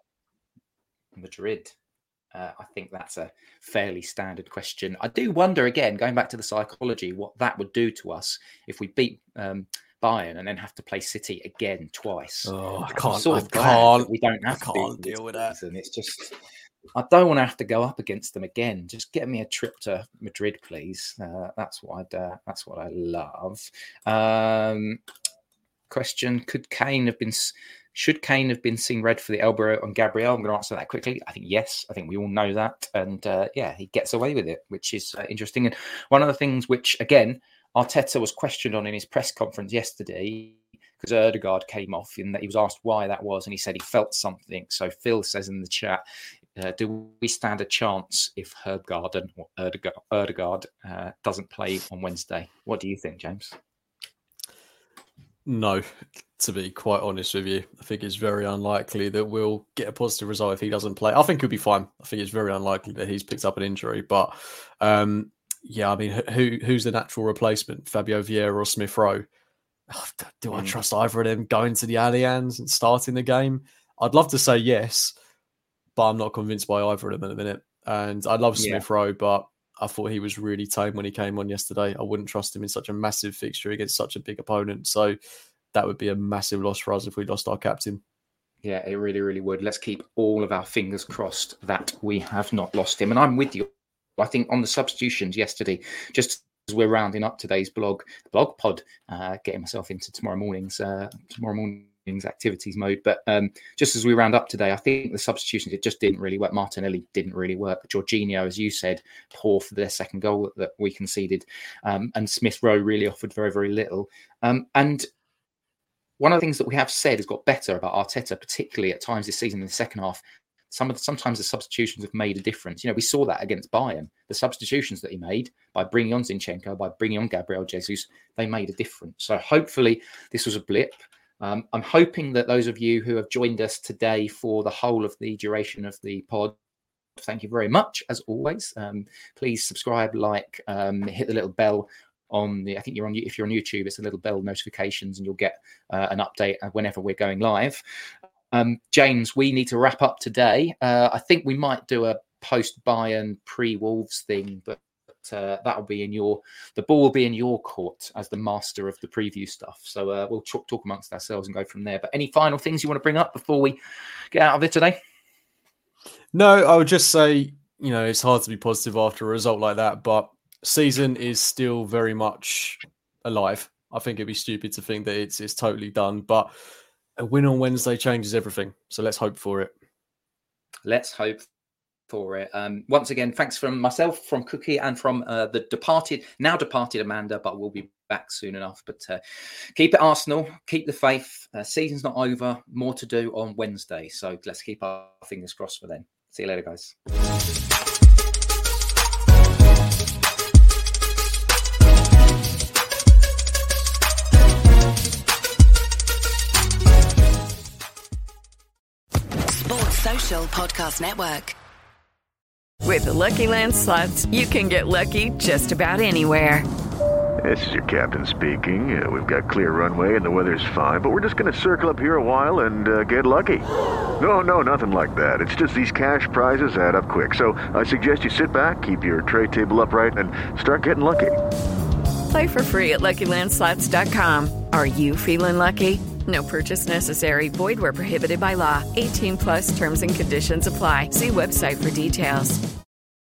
F: Madrid. Uh, I think that's a fairly standard question. I do wonder, again, going back to the psychology, what that would do to us if we beat um, Bayern and then have to play City again twice.
H: Oh, I can't.
F: Sort
H: I
F: of
H: can't.
F: we don't have
H: I
F: to
H: can't deal with that.
F: And it's just, I don't want to have to go up against them again. Just get me a trip to Madrid, please. Uh, that's what I'd. Uh, that's what I love. Um, question: Could Kane have been? Should Kane have been seen red for the elbow on Gabriel? I'm going to answer that quickly. I think yes. I think we all know that. And uh, yeah, he gets away with it, which is uh, interesting. And one of the things which, again, Arteta was questioned on in his press conference yesterday, because Ødegaard came off and that he was asked why that was, and he said he felt something. So Phil says in the chat, uh, do we stand a chance if Herbgarden or Ødegaard, Ødegaard uh, doesn't play on Wednesday? What do you think, James?
H: No, to be quite honest with you. I think it's very unlikely that we'll get a positive result if he doesn't play. I think he'll be fine. I think it's very unlikely that he's picked up an injury. But um, yeah, I mean, who who's the natural replacement? Fabio Vieira or Smith Rowe? Oh, do I trust either of them going to the Allianz and starting the game? I'd love to say yes, but I'm not convinced by either of them at the minute. And I love Smith yeah. Rowe, but I thought he was really tame when he came on yesterday. I wouldn't trust him in such a massive fixture against such a big opponent. So that would be a massive loss for us if we lost our captain.
F: Yeah, it really, really would. Let's keep all of our fingers crossed that we have not lost him. And I'm with you. I think on the substitutions yesterday, just as we're rounding up today's blog, blog pod, uh, getting myself into tomorrow morning's uh, tomorrow morning's activities mode. But um, just as we round up today, I think the substitutions, it just didn't really work. Martinelli didn't really work. Jorginho, as you said, poor for their second goal that, that we conceded. Um, and Smith Rowe really offered very, very little. Um, and one of the things that we have said has got better about Arteta, particularly at times this season in the second half. Some of the, sometimes the substitutions have made a difference. You know, we saw that against Bayern. The substitutions that he made by bringing on Zinchenko, by bringing on Gabriel Jesus, they made a difference. So hopefully this was a blip. Um, I'm hoping that those of you who have joined us today for the whole of the duration of the pod, thank you very much, as always. Um, please subscribe, like, um, hit the little bell on the, I think you're on, if you're on YouTube, it's a little bell notifications and you'll get uh, an update whenever we're going live. Um, James, we need to wrap up today. Uh, I think we might do a post Bayern pre-Wolves thing, but uh, that'll be in your, the ball will be in your court as the master of the preview stuff. So uh, we'll talk, talk amongst ourselves and go from there. But any final things you want to bring up before we get out of it today?
H: No, I would just say, you know, it's hard to be positive after a result like that, but season is still very much alive. I think it'd be stupid to think that it's it's totally done, but a win on Wednesday changes everything. So let's hope for it.
F: Let's hope for it. Um, once again, thanks from myself, from Cookie, and from uh, the departed, now departed Amanda, but we'll be back soon enough. But uh, keep it Arsenal, keep the faith. Uh, season's not over. More to do on Wednesday. So let's keep our fingers crossed for then. See you later, guys.
L: Social Podcast Network.
M: With the Lucky Land Slots, you can get lucky just about anywhere.
N: This is your captain speaking. Uh, we've got clear runway and the weather's fine, but we're just going to circle up here a while and uh, get lucky. No, no, nothing like that. It's just these cash prizes add up quick. So I suggest you sit back, keep your tray table upright, and start getting lucky.
M: Play for free at Lucky Land Slots dot com. Are you feeling lucky? No purchase necessary. Void where prohibited by law. eighteen plus terms and conditions apply. See website for details.